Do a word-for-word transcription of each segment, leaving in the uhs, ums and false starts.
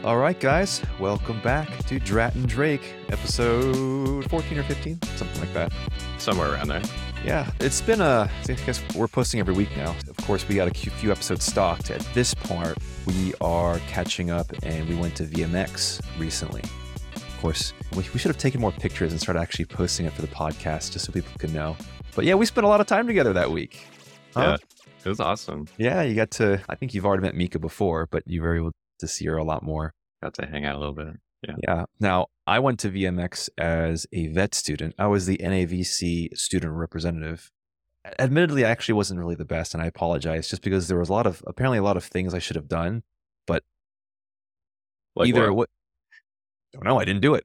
All right, guys, welcome back to Drat and Drake, episode fourteen or fifteen, something like that. Somewhere around there. Yeah, it's been a, I guess we're posting every week now. Of course, we got a few episodes stocked. At this point, we are catching up, and we went to V M X recently. Of course, we, we should have taken more pictures and started actually posting it for the podcast just so people could know. But yeah, we spent a lot of time together that week. Huh? Yeah, it was awesome. Yeah, you got to, I think you've already met Mika before, but you were able to see her a lot more. Got to hang out a little bit. Yeah. Yeah. Now, I went to V M X as a vet student. I was the N A V C student representative. Admittedly, I actually wasn't really the best, and I apologize just because there was a lot of, apparently a lot of things I should have done, but like either what? what, don't know, I didn't do it.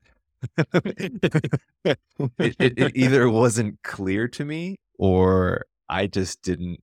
it, it. It either wasn't clear to me or I just didn't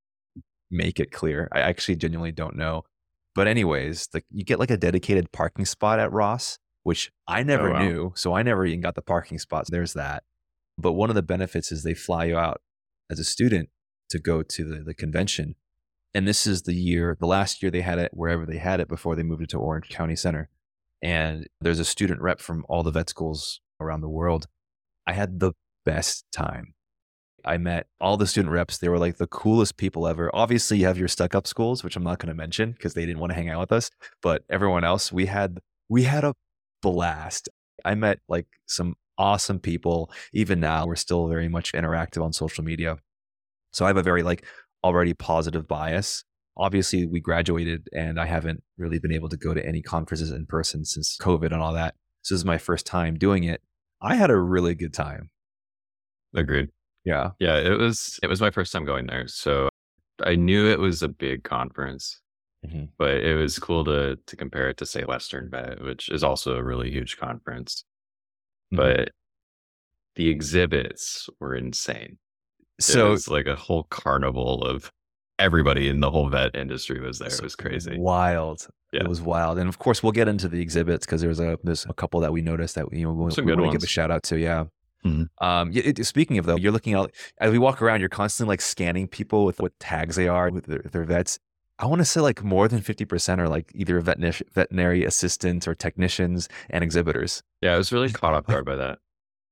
make it clear. I actually genuinely don't know. But anyways, the, you get like a dedicated parking spot at Ross, which I never Oh, wow. knew. So I never even got the parking spots. There's that. But one of the benefits is they fly you out as a student to go to the, the convention. And this is the year, the last year they had it wherever they had it before they moved it to Orange County Center. And there's a student rep from all the vet schools around the world. I had the best time. I met all the student reps. They were like the coolest people ever. Obviously, you have your stuck-up schools, which I'm not going to mention because they didn't want to hang out with us. But everyone else, we had we had a blast. I met like some awesome people. Even now, we're still very much interactive on social media. So I have a very like already positive bias. Obviously, we graduated, and I haven't really been able to go to any conferences in person since COVID and all that. So this is my first time doing it. I had a really good time. Agreed. Yeah. Yeah, it was it was my first time going there. So I knew it was a big conference, Mm-hmm. but it was cool to to compare it to, say, Western Vet, which is also a really huge conference. Mm-hmm. But the exhibits were insane. So it was like a whole carnival of everybody in the whole vet industry was there. It was crazy. Wild. Yeah. It was wild. And of course, we'll get into the exhibits because there's a there's a couple that we noticed that you know we, Some we good want to give ones. a shout out to. Yeah. Mm-hmm. Um. It, it- speaking of though, you're looking out as we walk around. You're constantly like scanning people with what tags they are with their, their vets. I want to say like more than fifty percent are like either veterinary veterinary assistants or technicians and exhibitors. Yeah, I was really caught off guard by that.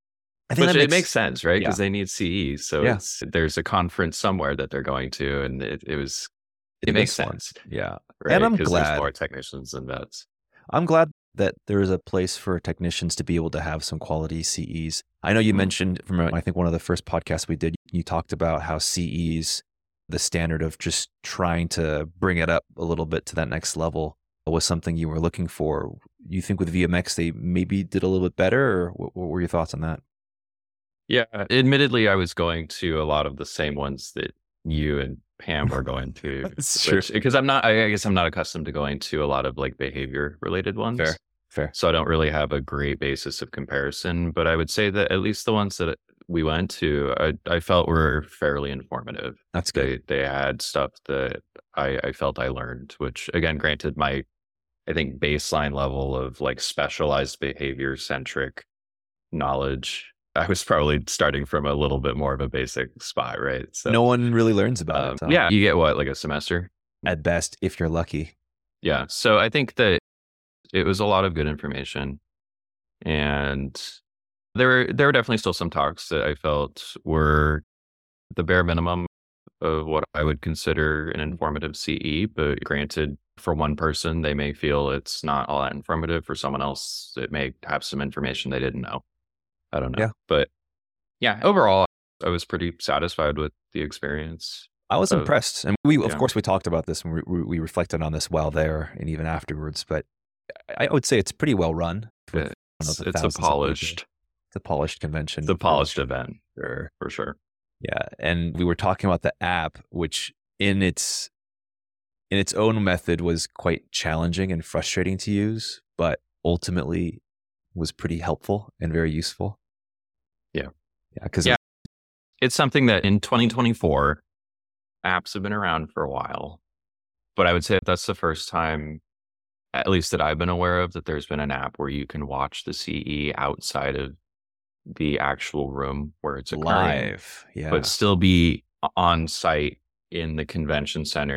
I think Which that it makes sense, right? Because yeah. they need C Es. So Yeah. it's, there's a conference somewhere that they're going to, and it, it was it, It makes is fun. sense. Yeah. Right? And I'm 'Cause glad. there's more technicians than vets. I'm glad that there is a place for technicians to be able to have some quality C Es. I know you Mhm. mentioned from, I think, one of the first podcasts we did, you talked about how C Es, the standard of just trying to bring it up a little bit to that next level was something you were looking for. You think with V M X, they maybe did a little bit better, or what, what were your thoughts on that? Yeah, admittedly, I was going to a lot of the same ones that you and Pam were going to. That's true. Because I'm not, I guess I'm not accustomed to going to a lot of like behavior related ones. Fair, fair. So I don't really have a great basis of comparison. But I would say that at least the ones that we went to, I, I felt were fairly informative. That's good. They they had stuff that I, I felt I learned, which again, granted my, I think baseline level of like specialized behavior centric knowledge, I was probably starting from a little bit more of a basic spot, right? So No one really learns about um, it. so yeah, you get what, like a semester? At best, if you're lucky. Yeah. So I think that it was a lot of good information, and there were there were definitely still some talks that I felt were the bare minimum of what I would consider an informative C E. But granted, for one person, they may feel it's not all that informative. For someone else, it may have some information they didn't know. I don't know. Yeah. But yeah, overall, I was pretty satisfied with the experience. I was Uh, impressed. And we, of yeah. course, we talked about this and we, we we reflected on this while there and even afterwards. But I I would say it's pretty well run. with, I don't know, It's, the it's a thousands of people. polished, It's a polished convention. it's a for polished event sure. for sure. Yeah. And we were talking about the app, which in its in its own method was quite challenging and frustrating to use, but ultimately was pretty helpful and very useful. Yeah. Yeah. Because Yeah. It's something that in twenty twenty-four, apps have been around for a while, but I would say that's the first time, at least that I've been aware of, that there's been an app where you can watch the C E outside of the actual room where it's occurring, live. Yeah. but still be on site in the convention center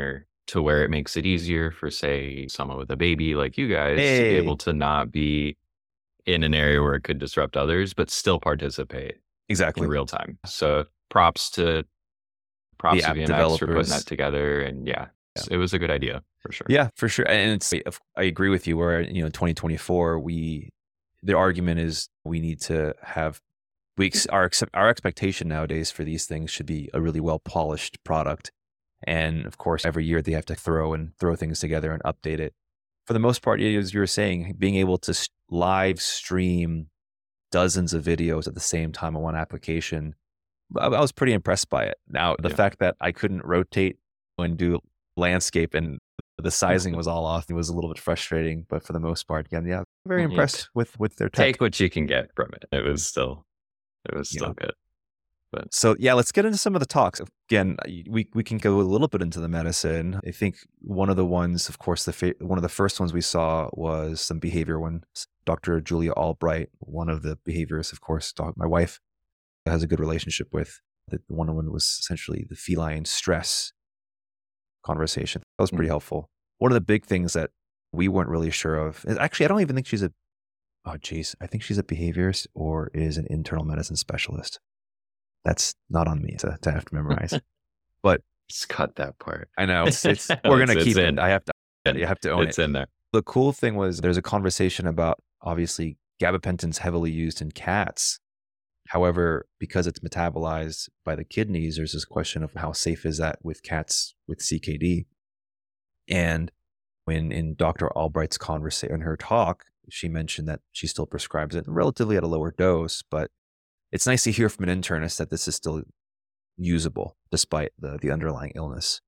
to where it makes it easier for, say, someone with a baby like you guys to be Hey, able to not be in an area where it could disrupt others, but still participate in exactly. real time. So props to The props to app V M X for putting that developers. together. And yeah, Yeah. it was a good idea for sure. Yeah, for sure. And it's, I agree with you where, you know, twenty twenty-four, we, the argument is we need to have, we, ex- our, accept, our expectation nowadays for these things should be a really well polished product. And of course, every year they have to throw and throw things together and update it. For the most part, as you were saying, being able to s- live stream dozens of videos at the same time on one application, I, I was pretty impressed by it. Now, the Yeah. fact that I couldn't rotate and do landscape and the sizing was all off, it was a little bit frustrating. But for the most part, again, yeah, very Mhm. impressed with with their tech. Take what you can get from it. It was still, it was still Yeah. good. But So yeah, let's get into some of the talks. Again, we we can go a little bit into the medicine. I think one of the ones, of course, the fa- one of the first ones we saw was some behavior ones. Doctor Julia Albright, one of the behaviorists, of course, doc, my wife has a good relationship with. The one of them was essentially the feline stress conversation. That was pretty Mhm. helpful. One of the big things that we weren't really sure of is actually, I don't even think she's a, oh geez, I think she's a behaviorist or is an internal medicine specialist. That's not on me to, to have to memorize. But just cut that part. I know it's, it's we're gonna It's- keep it's it. in. I have to, I have to own It's it. in there. The cool thing was there's a conversation about obviously gabapentin's heavily used in cats. However, because it's metabolized by the kidneys, there's this question of how safe is that with cats with C K D. And when in Doctor Albright's conversation, in her talk, she mentioned that she still prescribes it relatively at a lower dose, but it's nice to hear from an internist that this is still usable despite the, the underlying illness.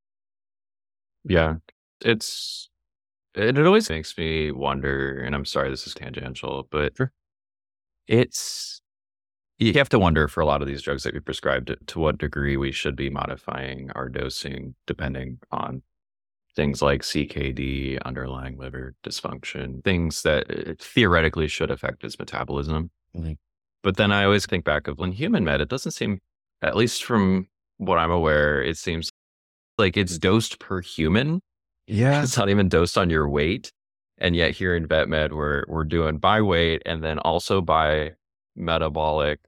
Yeah. It's, it, it always makes me wonder, and I'm sorry this is tangential, but Sure. it's, you have to wonder for a lot of these drugs that we prescribe to, to what degree we should be modifying our dosing depending on things like C K D, underlying liver dysfunction, things that uh, theoretically should affect its metabolism. Mhm. But then I always think back of when human med, it doesn't seem, at least from what I'm aware, it seems like it's dosed per human. Yeah. It's not even dosed on your weight. And yet here in vet med, we're, we're doing by weight and then also by metabolic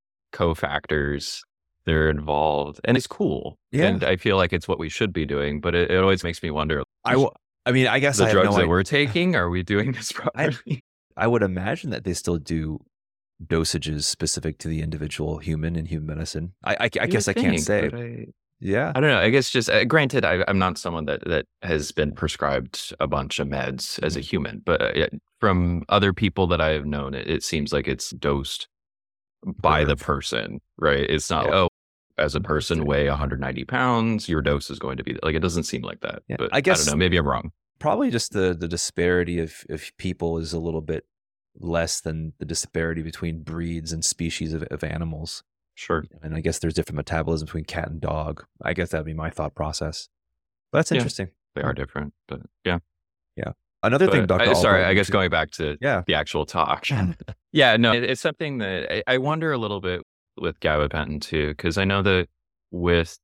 cofactors that are involved. And it's cool. Yeah. And I feel like it's what we should be doing, but it, it always makes me wonder, I, w- I mean, I guess the I have drugs no that idea. we're taking, are we doing this properly? I would imagine that they still do dosages specific to the individual human in human medicine. I, I, I You guess I would can't think, say. but I, Yeah. I don't know. I guess just uh, granted, I, I'm not someone that, that has been prescribed a bunch of meds as a human, but uh, yeah, from other people that I have known, it, it seems like it's dosed by the person, right? It's not, Yeah. oh, as a person weigh one hundred ninety pounds, your dose is going to be like, it doesn't seem like that. Yeah, But I guess- I don't know. Maybe I'm wrong. Probably just the, the disparity of, of people is a little bit less than the disparity between breeds and species of, of animals. Sure. And I guess there's different metabolism between cat and dog. I guess that'd be my thought process. But that's Yeah. interesting. They are different, but yeah. Another thing, But Doctor I, sorry, Albright I guess mentioned- going back to Yeah. the actual talk. Yeah, no, it, it's something that I, I wonder a little bit with gabapentin too, because I know that with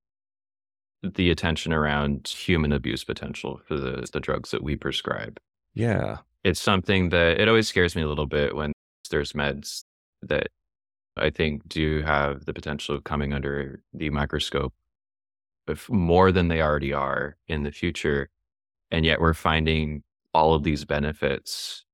the attention around human abuse potential for the, the drugs that we prescribe, Yeah. it's something that it always scares me a little bit when there's meds that I think do have the potential of coming under the microscope if more than they already are in the future. And yet we're finding all of these benefits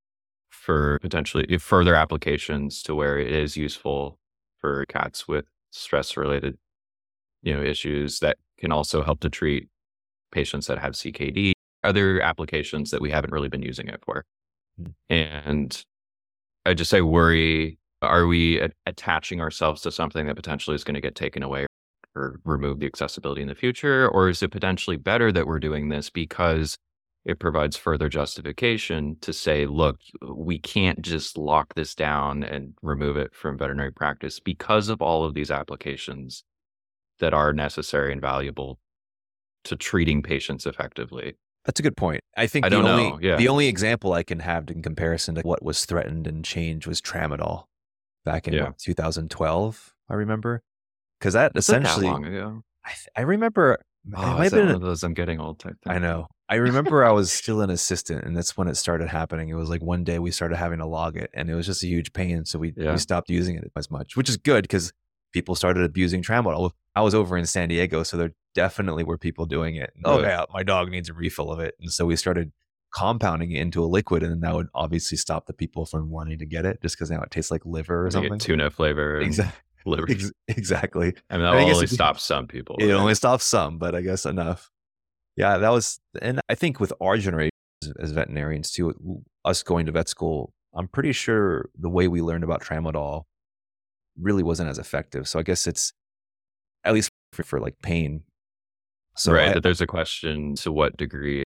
for potentially further applications to where it is useful for cats with stress related, you know, issues that can also help to treat patients that have C K D, other applications that we haven't really been using it for. Mm. And I just say worry, are we a- attaching ourselves to something that potentially is going to get taken away or remove the accessibility in the future? Or is it potentially better that we're doing this because it provides further justification to say, look, we can't just lock this down and remove it from veterinary practice because of all of these applications that are necessary and valuable to treating patients effectively. That's a good point. I think I the don't only know, yeah. the only example I can have in comparison to what was threatened and changed was tramadol back in Yeah. what, two thousand twelve, I remember. Because that Is it that essentially, long ago? I, th- I remember It Oh, might is have that one been, of those I'm getting old type I thing? know. I remember I was still an assistant, and that's when it started happening. It was like one day we started having to log it, and it was just a huge pain. So we we Yeah. stopped using it as much, which is good because people started abusing tramadol. I was over in San Diego, so there definitely were people doing it. Oh Really? yeah, my dog needs a refill of it, and so we started compounding it into a liquid, and then that would obviously stop the people from wanting to get it, just because now it tastes like liver or Make it something. tuna flavor and Exactly. liver. Ex- exactly. I mean, that And I will guess only it, stop some people, it only right? stops some, but I guess enough. Yeah, that was, and I think with our generation as, as veterinarians too, us going to vet school, I'm pretty sure the way we learned about tramadol really wasn't as effective. So I guess it's at least for, for like pain. So Right. I, That there's a question to what degree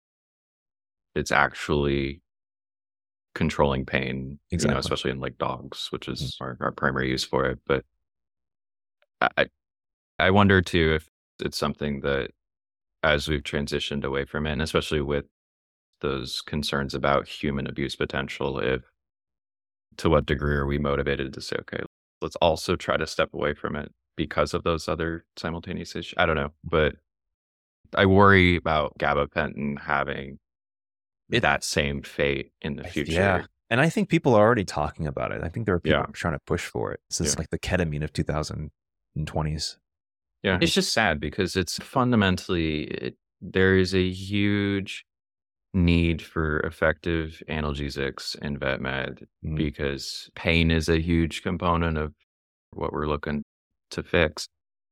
it's actually controlling pain, you know, exactly. especially in like dogs, which Mhm. is our, our primary use for it. But I, I I wonder too if it's something that as we've transitioned away from it, and especially with those concerns about human abuse potential, if to what degree are we motivated to say, okay, let's also try to step away from it because of those other simultaneous issues? I don't know, but I worry about gabapentin having It, that same fate in the I- future. yeah. And I think people are already talking about it. I think there are people Yeah. who are trying to push for it. This is Yeah. like the ketamine of two thousand twenties. Yeah. It's just sad because it's fundamentally, it, there is a huge need for effective analgesics in vet med Mhm. because pain is a huge component of what we're looking to fix.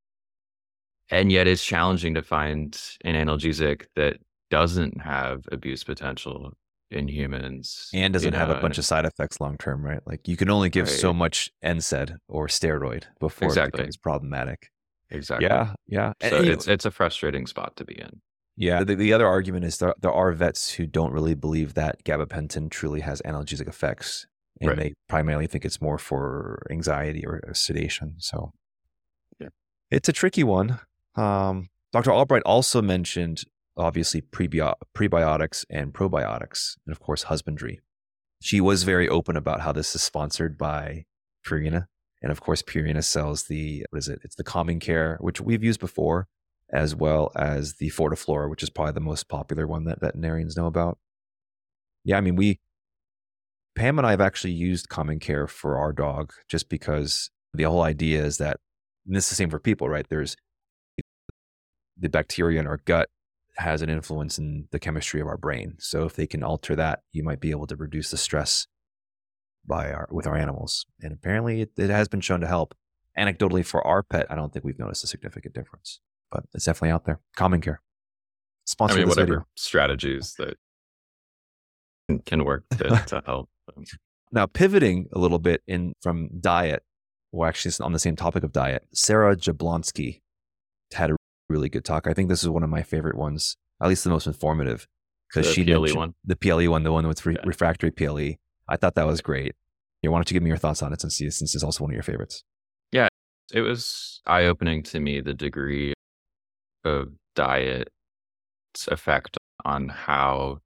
And yet it's challenging to find an analgesic that doesn't have abuse potential in humans. And doesn't you have know, a bunch and- of side effects long term, right? Like you can only give so Right. much N SAID or steroid before Exactly. it becomes problematic. Exactly. Yeah, yeah. And, So and, you know, it's it's a frustrating spot to be in. yeah. The, the other argument is there, there are vets who don't really believe that gabapentin truly has analgesic effects, and Right. they primarily think it's more for anxiety or sedation. So Yeah. it's a tricky one. Um, Doctor Albright also mentioned obviously prebio- prebiotics and probiotics, and of course husbandry. She was very open about how this is sponsored by Purina. And of course, Purina sells the, what is it? It's the Calming Care, which we've used before, as well as the Fortiflora, which is probably the most popular one that veterinarians know about. Yeah, I mean, we, Pam and I have actually used Calming Care for our dog just because the whole idea is that, and this is the same for people, right? There's the bacteria in our gut has an influence in the chemistry of our brain. So if they can alter that, you might be able to reduce the stress by our with our animals. And apparently it, it has been shown to help. Anecdotally for our pet, I don't think we've noticed a significant difference, but it's definitely out there. Calming Care. I Sponsor mean, this whatever video. strategies that can work to, to help. Um, Now pivoting a little bit in from diet, well actually it's on the same topic of diet, Sarah Jablonski had a really good talk. I think this is one of my favorite ones, at least the most informative, because The she P L E mentioned- one? the P L E one, the one with re- Yeah. refractory P L E. I thought that was great. Yeah, why don't you give me your thoughts on it since you, since it's also one of your favorites? It was eye opening to me the degree of diet's effect on how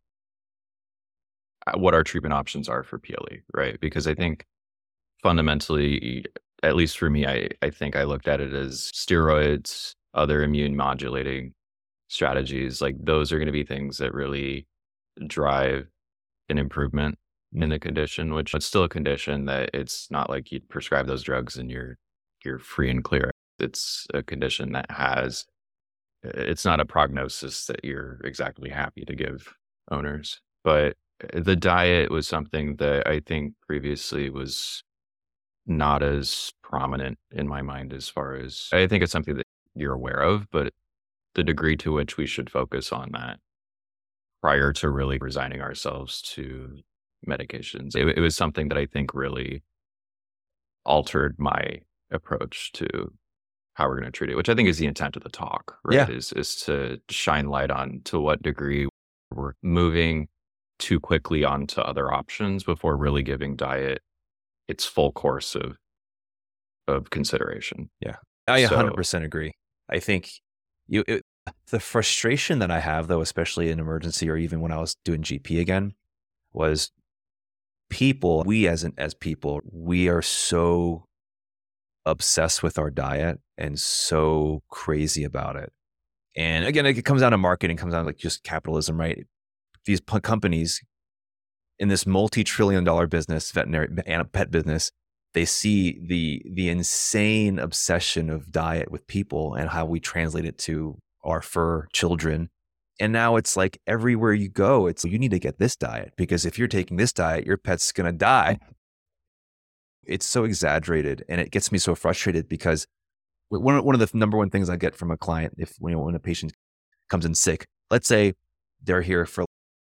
uh, what our treatment options are for P L E, right? Because I think fundamentally, at least for me, I, I think I looked at it as steroids, other immune modulating strategies. Like those are going to be things that really drive an improvement in the condition, which it's still a condition that it's not like you prescribe those drugs and you're you're free and clear. It's a condition that has, it's not a prognosis that you're exactly happy to give owners. But the diet was something that I think previously was not as prominent in my mind as far as, I think it's something that you're aware of, but the degree to which we should focus on that prior to really resigning ourselves to medications. It, it was something that I think really altered my approach to how we're going to treat it, which I think is the intent of the talk, right? Yeah. Is is to shine light on to what degree we're moving too quickly onto other options before really giving diet its full course of of consideration. I So- one hundred percent agree. I think you it, the frustration that I have, though, especially in emergency or even when I was doing G P again, was people, we as an, as people, we are so obsessed with our diet and so crazy about it. And again, it comes down to marketing, comes down to like just capitalism, right? These p- companies in this multi-trillion dollar business, veterinary and pet business, they see the the insane obsession of diet with people and how we translate it to our fur children. And now it's like everywhere you go, it's you need to get this diet because if you're taking this diet, your pet's gonna die. It's so exaggerated, and it gets me so frustrated because one one of the number one things I get from a client, if you know, when a patient comes in sick, let's say they're here for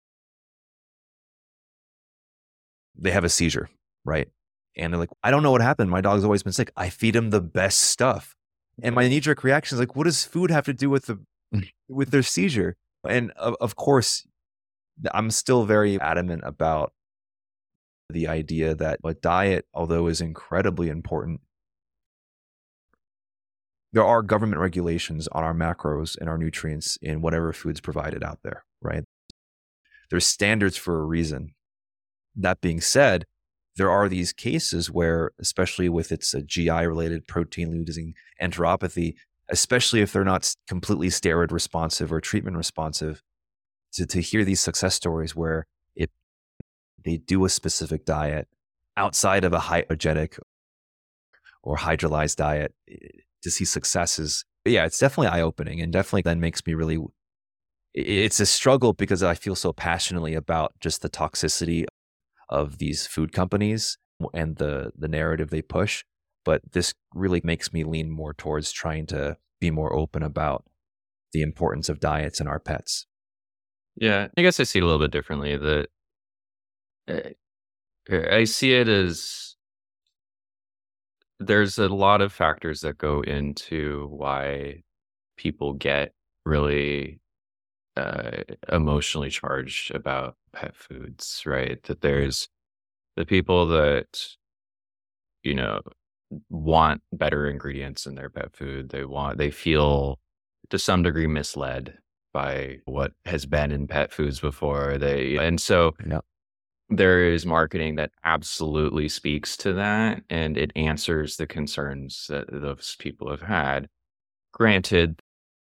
they have a seizure, right? And they're like, I don't know what happened. My dog's always been sick. I feed him the best stuff. And my knee-jerk reaction is like, what does food have to do with the with their seizure? And of, of course, I'm still very adamant about the idea that a diet, although is incredibly important, there are government regulations on our macros and our nutrients in whatever food's provided out there, right? There's standards for a reason. That being said, there are these cases where, especially with its a G I-related protein-losing enteropathy, especially if they're not completely steroid responsive or treatment responsive, to, to hear these success stories where it they do a specific diet outside of a hypogenic or hydrolyzed diet, to see successes, yeah, it's definitely eye-opening and definitely then makes me really, it's a struggle because I feel so passionately about just the toxicity of these food companies and the the narrative they push. But this really makes me lean more towards trying to be more open about the importance of diets in our pets. Yeah, I guess I see it a little bit differently. That uh, I see it as there's a lot of factors that go into why people get really uh, emotionally charged about pet foods, right? That there's the people that, you know, want better ingredients in their pet food. They want, they feel to some degree misled by what has been in pet foods before. They, and so Yeah. there is marketing that absolutely speaks to that and it answers the concerns that those people have had. Granted,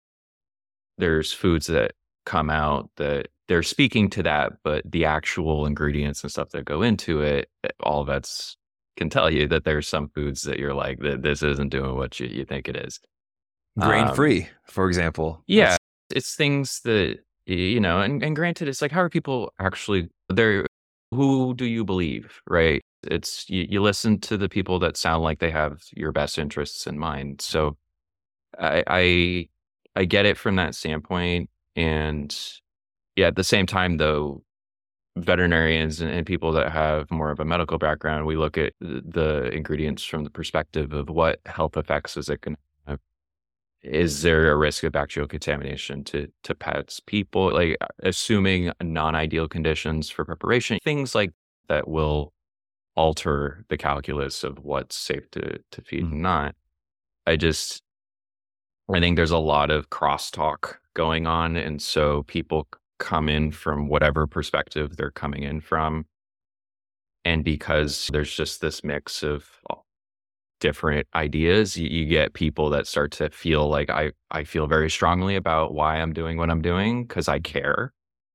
there's foods that come out that they're speaking to that, but the actual ingredients and stuff that go into it, all vets can tell you that there's some foods that you're like, that this isn't doing what you, you think it is. Grain-free, Um, for example. yeah, That's- it's things that, you know, and, and granted, it's like, how are people actually there? Who do you believe, right? It's you, you listen to the people that sound like they have your best interests in mind. So I, I I get it from that standpoint. And yeah, at the same time, though, veterinarians and, and people that have more of a medical background, we look at the, the ingredients from the perspective of what health effects is it going to have. Is there a risk of bacterial contamination to to pets, people, like assuming non-ideal conditions for preparation, things like that will alter the calculus of what's safe to, to feed Mhm. and not. I just, I think there's a lot of crosstalk going on. And so people c- come in from whatever perspective they're coming in from. And because there's just this mix of different ideas, you, you get people that start to feel like I, I feel very strongly about why I'm doing what I'm doing because I care.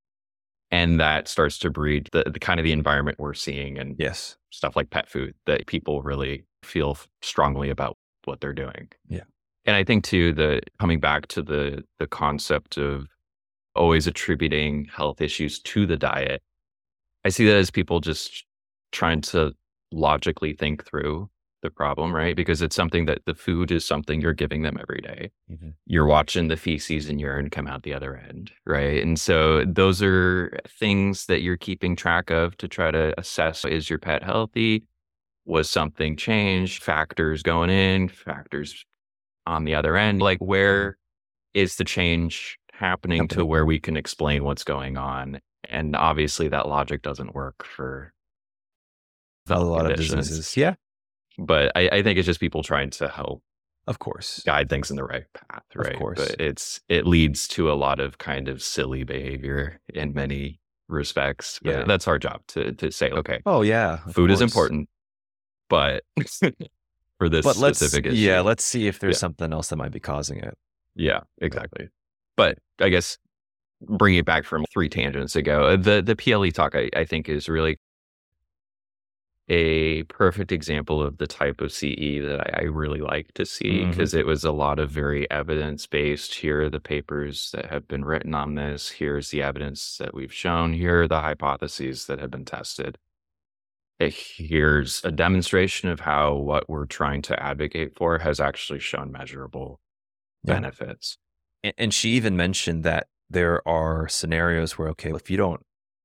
And that starts to breed the, the kind of the environment we're seeing and Yes. stuff like pet food, that people really feel f- strongly about what they're doing. Yeah. And I think too, the coming back to the the concept of always attributing health issues to the diet, I see that as people just trying to logically think through the problem, right? Because it's something that the food is something you're giving them every day. Mhm. You're watching the feces and urine come out the other end, right? And so those are things that you're keeping track of to try to assess, is your pet healthy? Was something changed? Factors going in, factors on the other end. Like, where is the change happening to Happening. where we can explain what's going on? And obviously that logic doesn't work for A health lot of conditions. diseases. Yeah, But I, I think it's just people trying to help of course. guide things in the right path, Of right? course. But it's it leads to a lot of kind of silly behavior in many respects. But Yeah. that's our job to to say, okay, Oh yeah. of food is course. important, but for this But let's specific issue, yeah, let's see if there's Yeah. something else that might be causing it. yeah, exactly. But I guess bringing it back from three tangents ago, the the P L E talk I, I think is really a perfect example of the type of C E that I, I really like to see, because Mhm. it was a lot of very evidence based. Here are the papers that have been written on this. Here's the evidence that we've shown. Here are the hypotheses that have been tested. Eh, Here's a demonstration of how what we're trying to advocate for has actually shown measurable Yeah. benefits. And, and she even mentioned that there are scenarios where, okay, if you don't,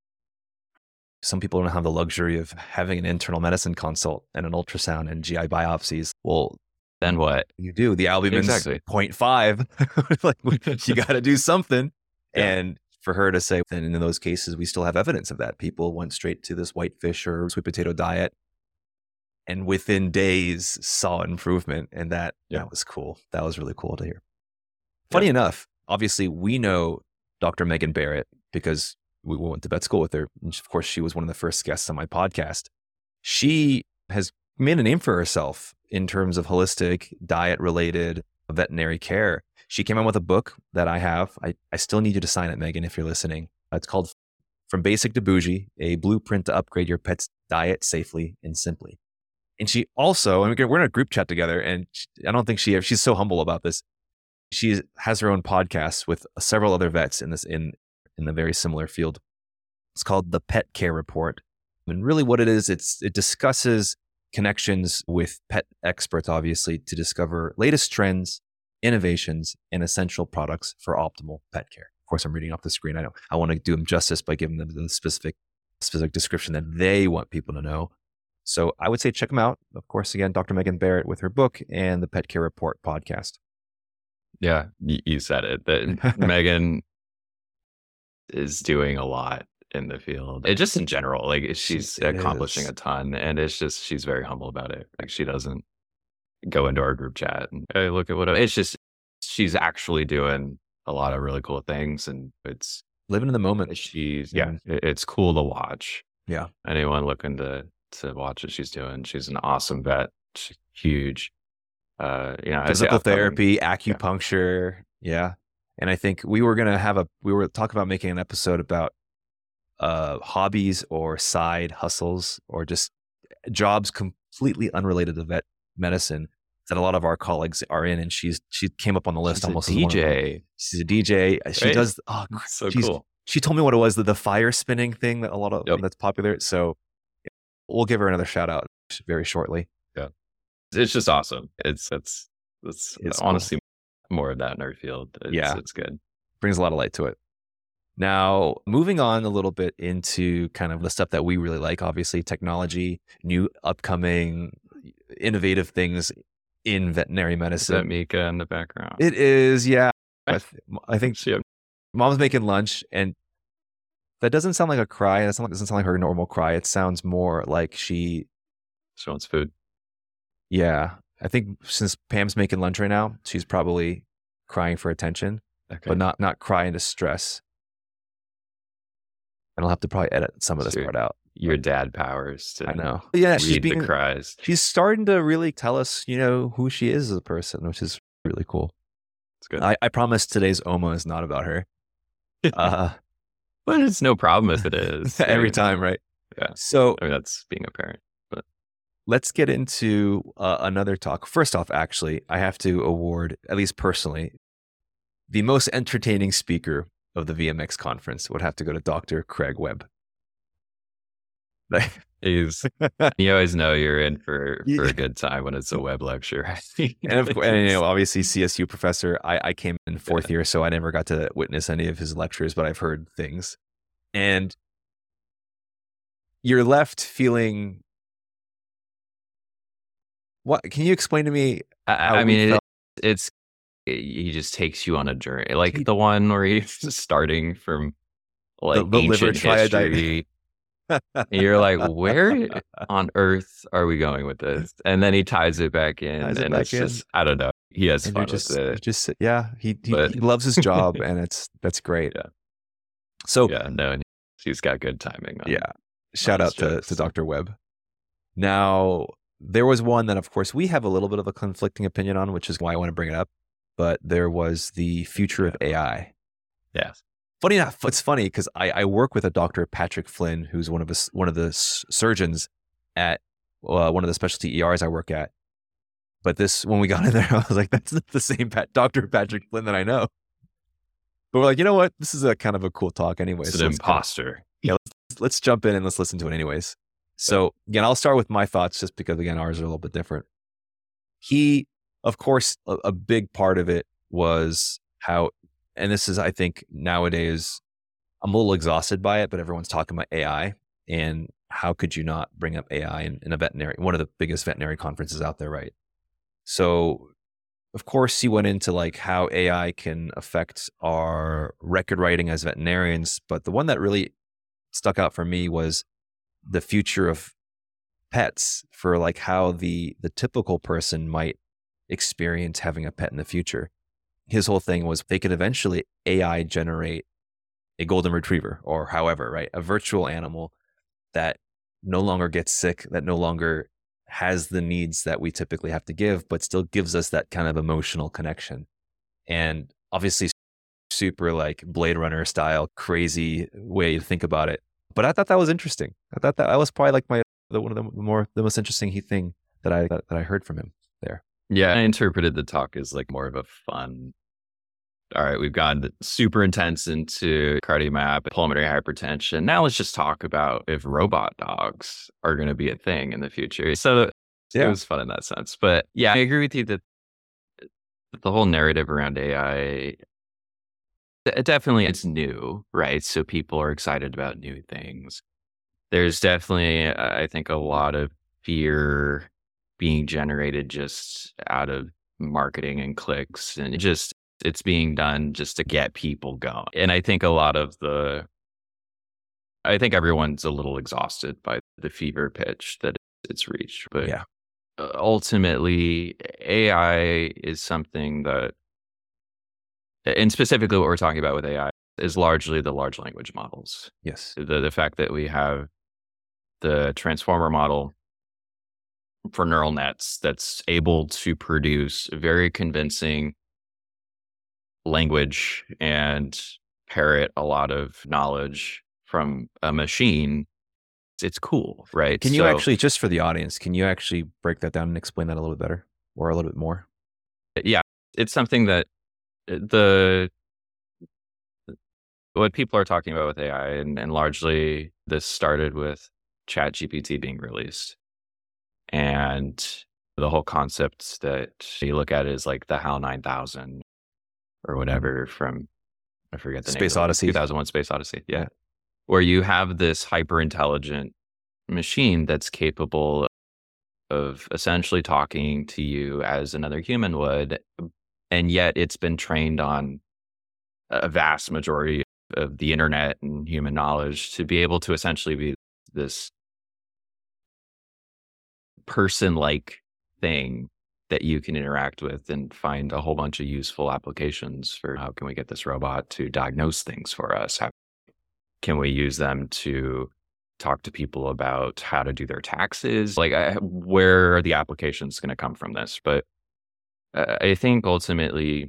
some people don't have the luxury of having an internal medicine consult and an ultrasound and G I biopsies. Well, Then what? you do. The albumin's Exactly. zero point five. Like, you got to do something. Yeah. And for her to say, and in those cases, we still have evidence of that. People went straight to this white fish or sweet potato diet and within days saw improvement. And that, Yeah. that was cool. That was really cool to hear. Funny Yeah. enough, obviously, we know Doctor Megan Barrett because we went to vet school with her. And of course, she was one of the first guests on my podcast. She has made a name for herself in terms of holistic, diet-related veterinary care. She came out with a book that I have. I, I still need you to sign it, Megan, if you're listening. It's called From Basic to Bougie, a blueprint to upgrade your pet's diet safely and simply. And she also, and we're in a group chat together, and she, I don't think she, she's so humble about this. She has her own podcast with several other vets in this, in, in a very similar field. It's called the Pet Care Report. And really what it is, it's, it discusses connections with pet experts, obviously, to discover latest trends, innovations, and essential products for optimal pet care. Of course, I'm reading off the screen. I know I want to do them justice by giving them the specific, specific description that they want people to know. So I would say check them out. Of course, again, Doctor Megan Barrett with her book and the Pet Care Report podcast. Yeah, y- you said it. That Megan is doing a lot in the field. It just in general, like she's She accomplishing is. a ton, and it's just she's very humble about it. Like she doesn't go into our group chat and hey, look at what I-" it's just she's actually doing a lot of really cool things, and it's Living in the moment. she's yeah, And it- it's cool to watch. yeah. Anyone looking to to watch what she's doing, she's an awesome vet. She's huge. Uh, you know, I say Physical upcoming- therapy, acupuncture. Yeah. And I think we were going to have a, we were talking about making an episode about uh, hobbies or side hustles or just jobs completely unrelated to vet medicine that a lot of our colleagues are in. And she's, she came up on the list She's a almost as one of them. D J. She's a D J. She Right? does, oh, So she's- cool. she told me what it was, the, the fire spinning thing that a lot of Yep. that's popular. So we'll give her another shout out very shortly. It's just awesome. It's it's it's, It's cool. honestly more of that in our field. It's, Yeah. it's good. Brings a lot of light to it. Now, moving on a little bit into kind of the stuff that we really like, obviously, technology, new upcoming innovative things in veterinary Is that medicine. Mika in the background? It is, yeah. I, Right. th- I think She, mom's making lunch, and that doesn't sound like a cry. That sound- doesn't sound like her normal cry. It sounds more like she, she wants food. yeah. I think since Pam's making lunch right now, she's probably crying for attention, Okay. but not not crying to stress. And I'll have to probably edit some of this Sure. part out. Your dad powers to I know. Yeah, she's read being, the cries. she's starting to really tell us, you know, who she is as a person, which is really cool. It's good. I, I promise today's O M A is not about her. Uh, But it's no problem if it is. every right? time, right? Yeah. So I mean, that's being a parent. let's get into uh, another talk. First off, actually, I have to award, at least personally, the most entertaining speaker of the V M X conference would have to go to Doctor Craig Webb. Like, He's, you always know you're in for, for Yeah. a good time when it's a web lecture. and, of, course, and you know, obviously C S U professor. I, I came in fourth year, so I never got to witness any of his lectures, but I've heard things. And you're left feeling. What can you explain to me? I, how I we mean, it, felt? it's he just takes you on a journey, like He- the one where he's starting from like the liver ancient triad diet. history. And you're like, where on earth are we going with this? And then he ties it back in, Ties it and back it's in. just I don't know. He has And fun you're just, with you it. just yeah. He he, But- he loves his job, and it's that's great. Yeah. So Yeah, no, and he's got good timing. On, yeah, shout his out to, jokes. to Doctor Webb. Now, there was one that, of course, we have a little bit of a conflicting opinion on, which is why I want to bring it up. But there was the future of A I. Yeah. Funny enough, it's funny because I, I work with a Doctor Patrick Flynn, who's one of us, one of the s- surgeons at uh, one of the specialty E Rs I work at. But this, when we got in there, I was like, that's not the same Pat, Doctor Patrick Flynn that I know. But we're like, you know what? This is a kind of a cool talk anyway. It's an So let's kinda- imposter. yeah, let's, let's jump in and let's listen to it anyways. So again, I'll start with my thoughts just because again, ours are a little bit different. He, of course, a, a big part of it was how, and this is, I think nowadays, I'm a little exhausted by it, but everyone's talking about A I and how could you not bring up A I in, in a veterinary, one of the biggest veterinary conferences out there, right? So of course he went into like how A I can affect our record writing as veterinarians, but the one that really stuck out for me was the future of pets, for like how the the typical person might experience having a pet in the future. His whole thing was they could eventually A I generate a golden retriever or however, right? A virtual animal that no longer gets sick, that no longer has the needs that we typically have to give, but still gives us that kind of emotional connection. And obviously super like Blade Runner style, crazy way to think about it. But I thought that was interesting. I thought that, that was probably like my, the, one of the more, the most interesting he thing that I, that, that I heard from him there. Yeah. I interpreted the talk as like more of a fun, all right, we've gone super intense into cardiomap, pulmonary hypertension. Now let's just talk about if robot dogs are going to be a thing in the future. So yeah. It was fun in that sense. But yeah, I agree with you that the whole narrative around A I, it definitely it's new, right? So people are excited about new things. There's definitely, I think, a lot of fear being generated just out of marketing and clicks, and it just it's being done just to get people going. And I think a lot of the, I think everyone's a little exhausted by the fever pitch that it's reached. But yeah, ultimately, A I is something that, and specifically what we're talking about with A I, is largely the large language models. Yes. The, the fact that we have the transformer model for neural nets that's able to produce very convincing language and parrot a lot of knowledge from a machine, it's cool, right? Can you So, actually, just for the audience, can you actually break that down and explain that a little bit better or a little bit more? yeah, it's something that the what people are talking about with A I, and, and largely this started with ChatGPT being released. And the whole concept that you look at is like the HAL nine thousand or whatever from, I forget the Space name. Odyssey. two thousand one Space Odyssey. Yeah. Where you have this hyper intelligent machine that's capable of essentially talking to you as another human would. And yet it's been trained on a vast majority of the internet and human knowledge to be able to essentially be this person-like thing that you can interact with and find a whole bunch of useful applications for how can we get this robot to diagnose things for us? How can we use them to talk to people about how to do their taxes? Like, I, where are the applications going to come from this? But uh, I think ultimately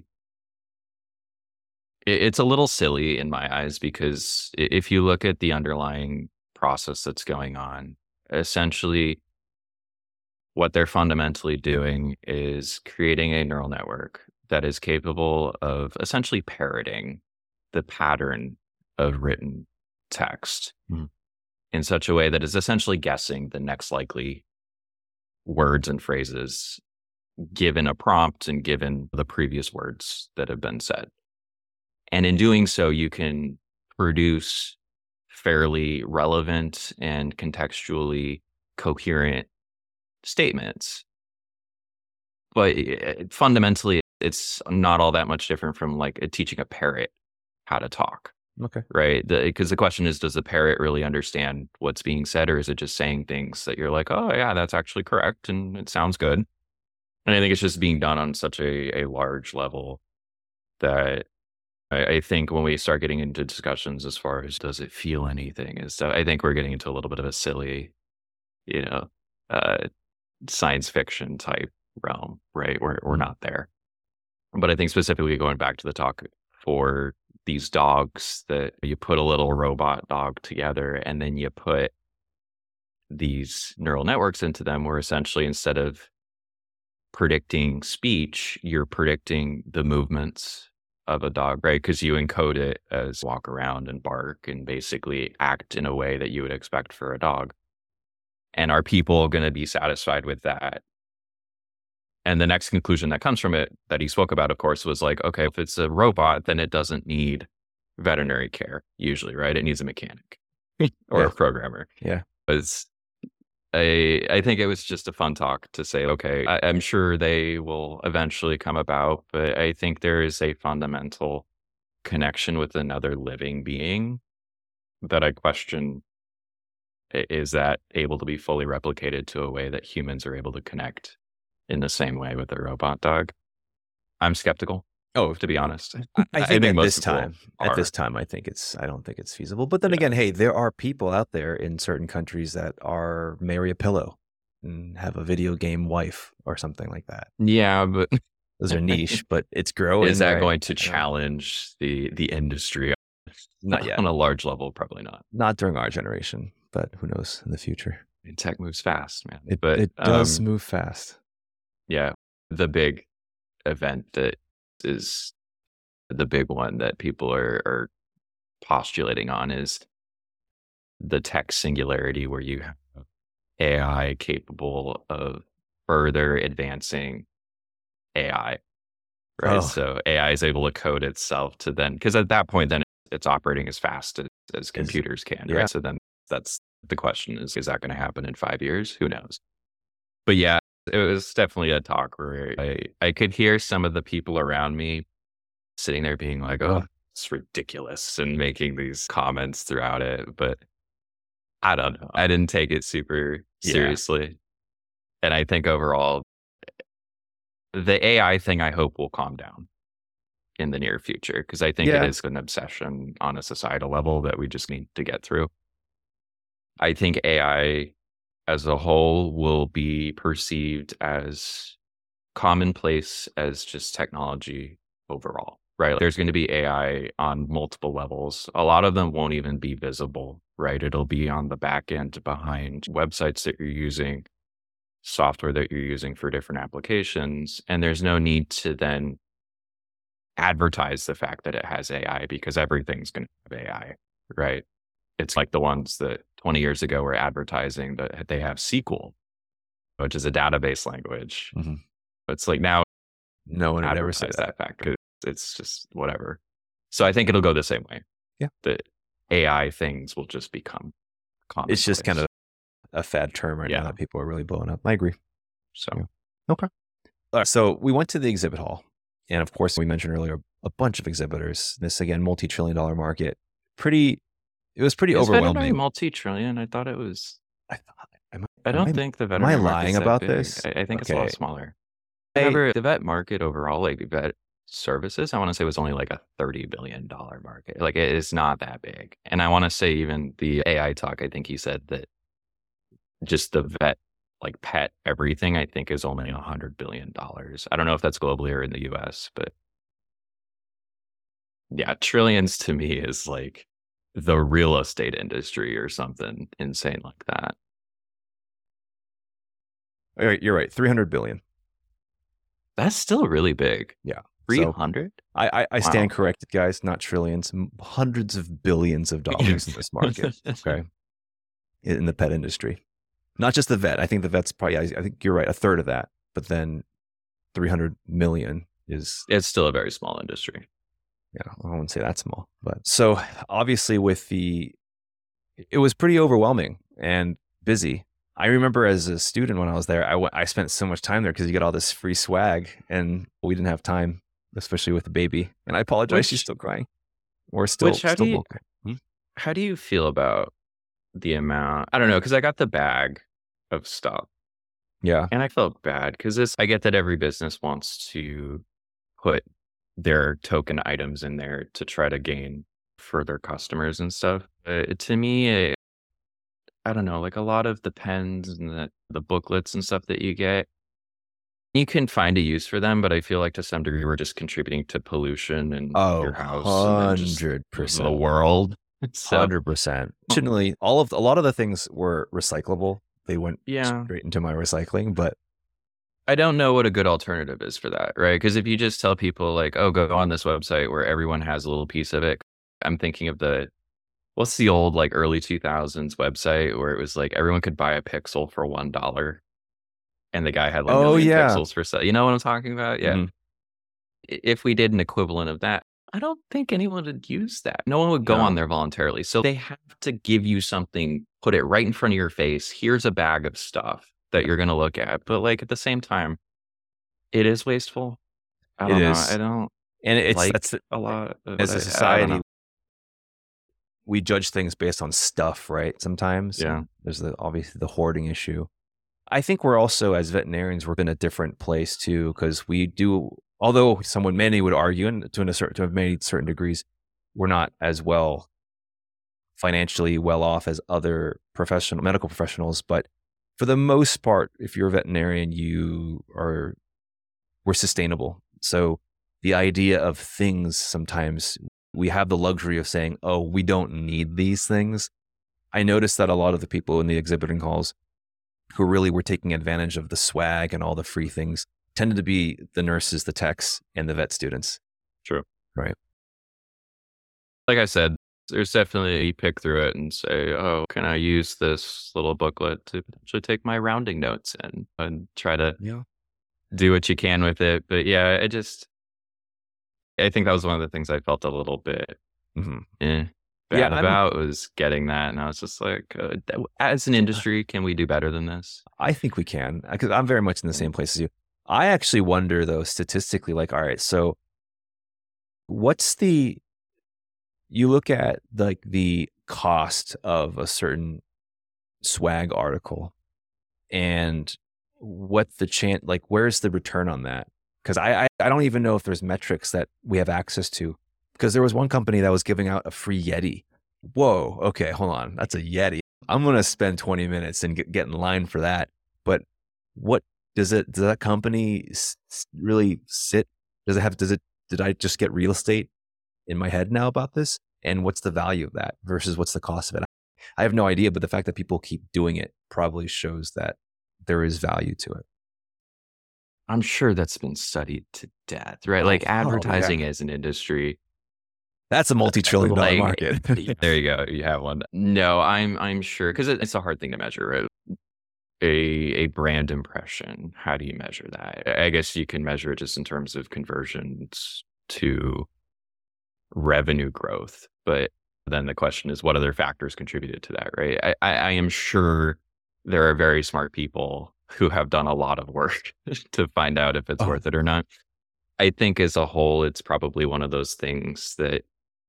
it, it's a little silly in my eyes, because if you look at the underlying process that's going on, essentially what they're fundamentally doing is creating a neural network that is capable of essentially parroting the pattern of written text Mhm. in such a way that is essentially guessing the next likely words and phrases given a prompt and given the previous words that have been said. And in doing so, you can produce fairly relevant and contextually coherent statements. But it, fundamentally, it's not all that much different from like teaching a parrot how to talk. Okay. Right? Because the, the question is, does the parrot really understand what's being said, or is it just saying things that you're like, oh, yeah, that's actually correct and it sounds good? And I think it's just being done on such a, a large level that I, I think when we start getting into discussions as far as does it feel anything, is that I think we're getting into a little bit of a silly, you know, uh, science fiction type realm, right? We're we're not there. But I think specifically going back to the talk for these dogs that you put a little robot dog together and then you put these neural networks into them where essentially instead of predicting speech, you're predicting the movements of a dog, right? Because you encode it as walk around and bark and basically act in a way that you would expect for a dog. And are people going to be satisfied with that? And the next conclusion that comes from it that he spoke about, of course, was like, okay, if it's a robot, then it doesn't need veterinary care usually, right? It needs a mechanic or Yeah. a programmer. Yeah. But it's, I, I think it was just a fun talk to say, okay, I, I'm sure they will eventually come about, but I think there is a fundamental connection with another living being that I question, i- is that able to be fully replicated to a way that humans are able to connect in the same way with a robot dog? I'm skeptical, Oh, to be honest. I, I think at most this people time, at are. this time, I think it's, I don't think it's feasible. But then Yeah. again, hey, there are people out there in certain countries that are marry a pillow and have a video game wife or something like that. Yeah, but Those are niche, but it's growing. is that right? going to I don't know. challenge the the industry? Not yet. On a large level, probably not. Not during our generation, but who knows in the future. I mean, tech moves fast, man. It, but it does um, move fast. yeah, the big event that is the big one that people are, are postulating on is the tech singularity, where you have A I capable of further advancing A I, right? Oh. So A I is able to code itself to then, because at that point, then it's operating as fast as, as computers can, yeah. right? So then that's the question is, is that going to happen in five years? Who knows? But yeah, it was definitely a talk where I, I could hear some of the people around me sitting there being like, oh, it's ridiculous, and making these comments throughout it. But I don't know. I didn't take it super Yeah. seriously. And I think overall, the A I thing, I hope will calm down in the near future, because I think Yeah. it is an obsession on a societal level that we just need to get through. I think A I as a whole will be perceived as commonplace as just technology overall, right? There's going to be A I on multiple levels. A lot of them won't even be visible, right? It'll be on the back end behind websites that you're using, software that you're using for different applications. And there's no need to then advertise the fact that it has A I, because everything's going to have A I, right? It's like the ones that twenty years ago were advertising that they have S Q L, which is a database language. Mhm. It's like now No one would ever say advertise that. that fact, 'cause it's just whatever. So I think it'll go the same way. Yeah. The A I things will just become common. It's just kind of a fad term right Yeah. now that people are really blowing up. I agree. so. Yeah. All right, so we went to the exhibit hall, and of course, we mentioned earlier a bunch of exhibitors. This again, multi-trillion dollar market. Pretty, it was pretty Is veterinary overwhelming. multi-trillion? I thought it was. I thought, am I am don't I- think the am I veterinary market's lying that about big. this? I, I think it's a lot Okay. smaller. I- Remember, the vet market overall, like vet services, I want to say was only like a thirty billion dollars market. Like it is not that big. And I want to say even the A I talk, I think he said that just the vet, like pet everything, I think is only one hundred billion dollars. I don't know if that's globally or in the U S, but yeah, trillions to me is like the real estate industry or something insane like that. All right, you're right. three hundred billion. That's still really big. Yeah. three So hundred? I, I, I stand Wow. corrected, guys. Not trillions, m- hundreds of billions of dollars in this market. Okay, in the pet industry, not just the vet. I think the vet's probably. I, I think you're right. A third of that, but then three hundred million is. It's still a very small industry. Yeah, I wouldn't say that small, but so obviously with the, it was pretty overwhelming and busy. I remember as a student when I was there, I went, I spent so much time there because you get all this free swag, and we didn't have time, especially with the baby. And I apologize, Which- she's still crying. We're still, Which, how still do you- vocal. How do you feel about the amount? I don't know, because I got the bag of stuff Yeah, and I felt bad because it's, I get that every business wants to put their token items in there to try to gain further customers and stuff. But to me, it, I don't know, like a lot of the pens and the, the booklets and stuff that you get, You can find a use for them, but I feel like to some degree we're just contributing to pollution in your Oh, house and then just the one hundred percent. world. So, one hundred percent. Fortunately, all of a lot of the things were recyclable. They went yeah, straight into my recycling, but I don't know what a good alternative is for that, right? Because if you just tell people like, oh, go on this website where everyone has a little piece of it, I'm thinking of the, what's the old like early two thousands website where it was like everyone could buy a pixel for one dollar and the guy had like a oh million yeah. pixels for sale. You know what I'm talking about? Yeah. Mhm. I- If we did an equivalent of that, I don't think anyone would use that. No one would go No. on there voluntarily. So they have to give you something, put it right in front of your face. Here's a bag of stuff that you're going to look at. But like at the same time, it is wasteful. I It don't know. is. I don't And it's like that's a lot of as a I- I don't society, know. we judge things based on stuff, right? Sometimes. Yeah. And there's the obviously the hoarding issue. I think we're also, as veterinarians, we're in a different place too, because we do, although someone, many would argue, and to a certain, to many certain degrees, we're not as well financially well off as other professional medical professionals. But for the most part, if you're a veterinarian, you are, we're sustainable. So the idea of things, sometimes we have the luxury of saying, oh, we don't need these things. I noticed that a lot of the people in the exhibiting halls who really were taking advantage of the swag and all the free things tended to be the nurses, the techs, and the vet students. True. Right. Like I said, there's definitely you pick through it and say, oh, can I use this little booklet to potentially take my rounding notes in and try to Yeah. do what you can with it. But yeah, I just, I think that was one of the things I felt a little bit Mm-hmm. eh, bad Yeah, I'm- about was getting that. And I was just like, uh, th- as an industry, can we do better than this? I think we can, because I'm very much in the same place as you. I actually wonder, though, statistically, like, all right, so what's the, you look at like the cost of a certain swag article and what the chance, like, where's the return on that? Because I, I, I don't even know if there's metrics that we have access to, because there was one company that was giving out a free Yeti. Whoa, okay, hold on. That's a Yeti. I'm going to spend twenty minutes and get, get in line for that. But what does it, does that company s- s- really sit? Does it have, does it, did I just get real estate in my head now about this? And what's the value of that versus what's the cost of it? I have no idea, but the fact that people keep doing it probably shows that there is value to it. I'm sure that's been studied to death, right? Oh, Like oh, yeah. advertising as an industry. That's a multi-trillion dollar Like, market. there you go. You have one. No, I'm I'm sure because it, it's a hard thing to measure, right? A a brand impression. How do you measure that? I I guess you can measure it just in terms of conversions to revenue growth. But then the question is, what other factors contributed to that, right? I, I, I am sure there are very smart people who have done a lot of work to find out if it's Oh. worth it or not. I think as a whole, it's probably one of those things that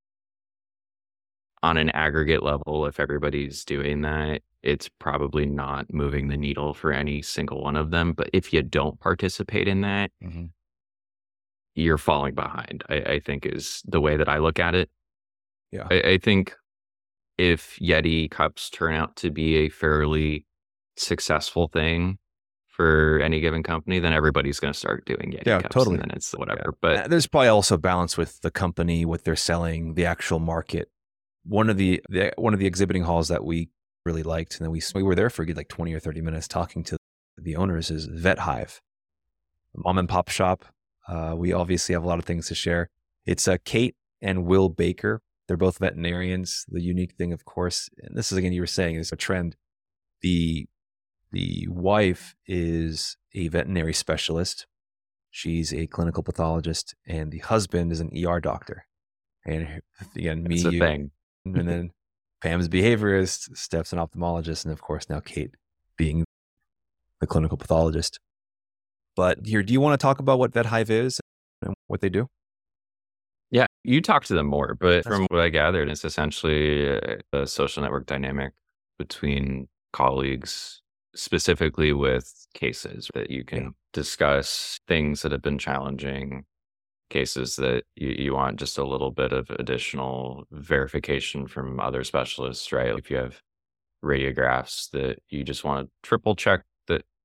on an aggregate level, if everybody's doing that, it's probably not moving the needle for any single one of them. But if you don't participate in that, Mhm. you're falling behind, I, I think is the way that I look at it. Yeah. I, I think if Yeti cups turn out to be a fairly successful thing for any given company, then everybody's going to start doing Yeti Yeah, cups. totally. And then it's whatever. Yeah. But Uh, there's probably also balance with the company, what they're selling, the actual market. One of the, the one of the exhibiting halls that we really liked, and then we we were there for like twenty or thirty minutes talking to the owners, is Vet Hive, mom and pop shop. Uh, we obviously have a lot of things to share. It's uh, Kate and Will Baker. They're both veterinarians. The unique thing, of course, and this is again you were saying, is a trend. The the wife is a veterinary specialist. She's a clinical pathologist, and the husband is an E R doctor. And again, me, it's a you, thing. and then Pam's behaviorist, Steph's an ophthalmologist, and of course now Kate being the clinical pathologist. But here, do you want to talk about what Vet Hive is and what they do? Yeah, you talk to them more, but That's- from what I gathered, it's essentially a, a social network dynamic between colleagues, specifically with cases that you can Yeah. discuss things that have been challenging, cases that you, you want just a little bit of additional verification from other specialists, right? If you have radiographs that you just want to triple check that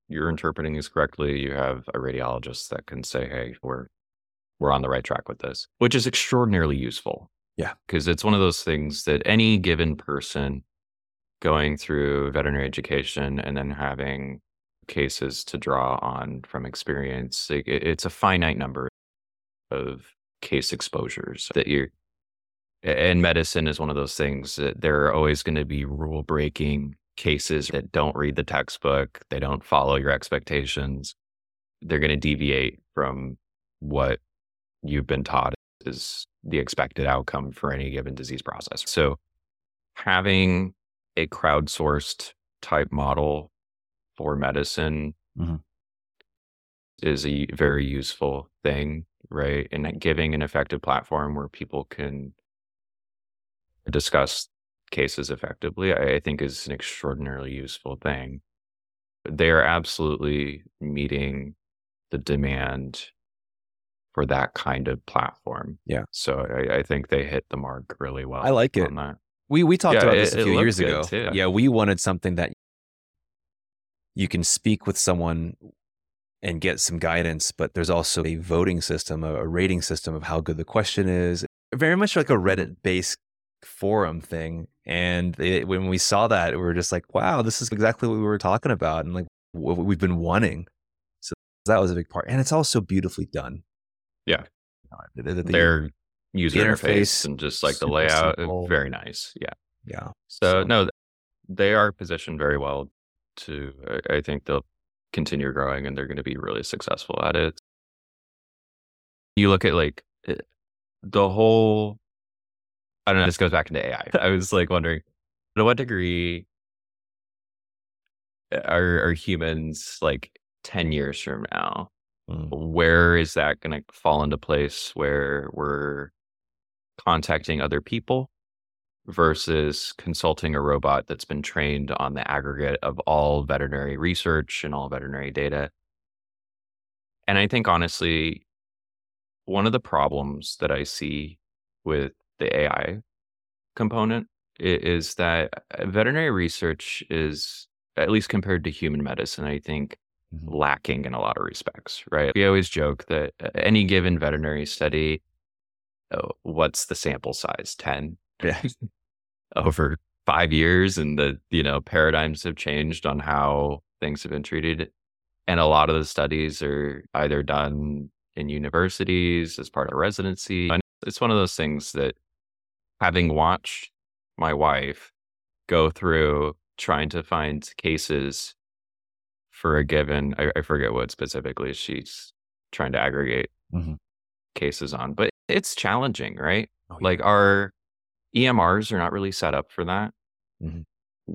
you're interpreting this correctly. You have a radiologist that can say, hey, we're we're on the right track with this, which is extraordinarily useful. Yeah. Because it's one of those things that any given person going through veterinary education and then having cases to draw on from experience, it, it's a finite number of case exposures that you're, and medicine is one of those things that there are always going to be rule breaking cases that don't read the textbook. They don't follow your expectations. They're going to deviate from what you've been taught is the expected outcome for any given disease process. So having a crowdsourced type model for medicine Mhm. is a very useful thing, right? And giving an effective platform where people can discuss cases effectively, I, I think is an extraordinarily useful thing. They are absolutely meeting the demand for that kind of platform. Yeah. So I, I think they hit the mark really well. I like it. on that. We we talked Yeah, about it- this a it few looked years good, ago. too. Yeah, we wanted something that you can speak with someone and get some guidance, but there's also a voting system, a, a rating system of how good the question is. Very much like a Reddit-based forum thing. And it, when we saw that, we were just like, wow, this is exactly what we were talking about and like what we've been wanting. So that was a big part. And it's also beautifully done. Yeah. The- the- the- Their user interface, interface and just like the super layout, simple. very nice. Yeah. Yeah. So, So- no, they are positioned very well to, I I think they'll continue growing and they're going to be really successful at it. You look at like it- the whole, I don't know, this goes back into A I. I was like wondering, to what degree are, are humans like ten years from now? Mm. Where is that going to fall into place where we're contacting other people versus consulting a robot that's been trained on the aggregate of all veterinary research and all veterinary data? And I think honestly, one of the problems that I see with the A I component i- is that veterinary research is, at least compared to human medicine, I think Mhm. lacking in a lot of respects, right? We always joke that uh, any given veterinary study, oh, what's the sample size? ten Yeah. over five years, and the, you know, paradigms have changed on how things have been treated. And a lot of the studies are either done in universities as part of residency. And it's one of those things that, having watched my wife go through trying to find cases for a given, I, I forget what specifically she's trying to aggregate Mhm. cases on, but it's challenging, right? Oh, yeah. Like our E M Rs are not really set up for that. Mhm.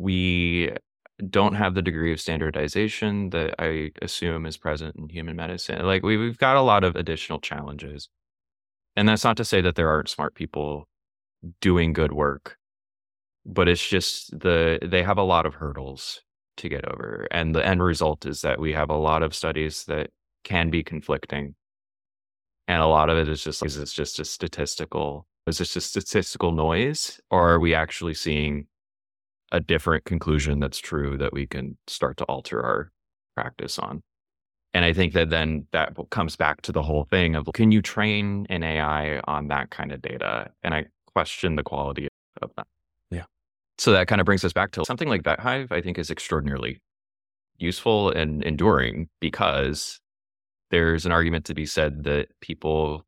We don't have the degree of standardization that I assume is present in human medicine. Like we, we've got a lot of additional challenges. And that's not to say that there aren't smart people doing good work, but it's just the, they have a lot of hurdles to get over. And the end result is that we have a lot of studies that can be conflicting. And a lot of it is just, is it's just a statistical, is this just statistical noise? Or are we actually seeing a different conclusion that's true that we can start to alter our practice on? And I think that then that comes back to the whole thing of, can you train an A I on that kind of data? And I question the quality of that. Yeah. So that kind of brings us back to something like VetHive, I think is extraordinarily useful and enduring, because there's an argument to be said that people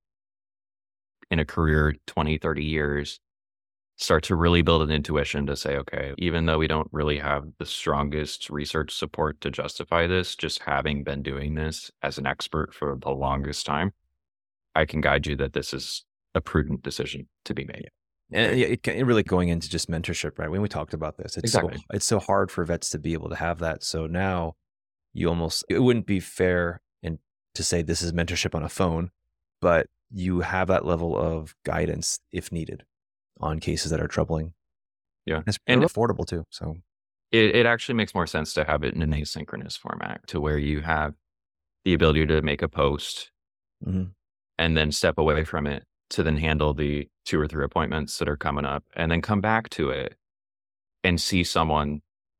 in a career twenty, thirty years start to really build an intuition to say, okay, even though we don't really have the strongest research support to justify this, just having been doing this as an expert for the longest time, I can guide you that this is a prudent decision to be made. And it, it, it really going into just mentorship, right? When we talked about this, it's Exactly. so it's so hard for vets to be able to have that. So now you almost, it wouldn't be fair and to say this is mentorship on a phone, but you have that level of guidance if needed on cases that are troubling. Yeah. And it's And affordable too. So it, it actually makes more sense to have it in an asynchronous format, to where you have the ability to make a post mhm. and then step away from it to then handle the two or three appointments that are coming up, and then come back to it and see someone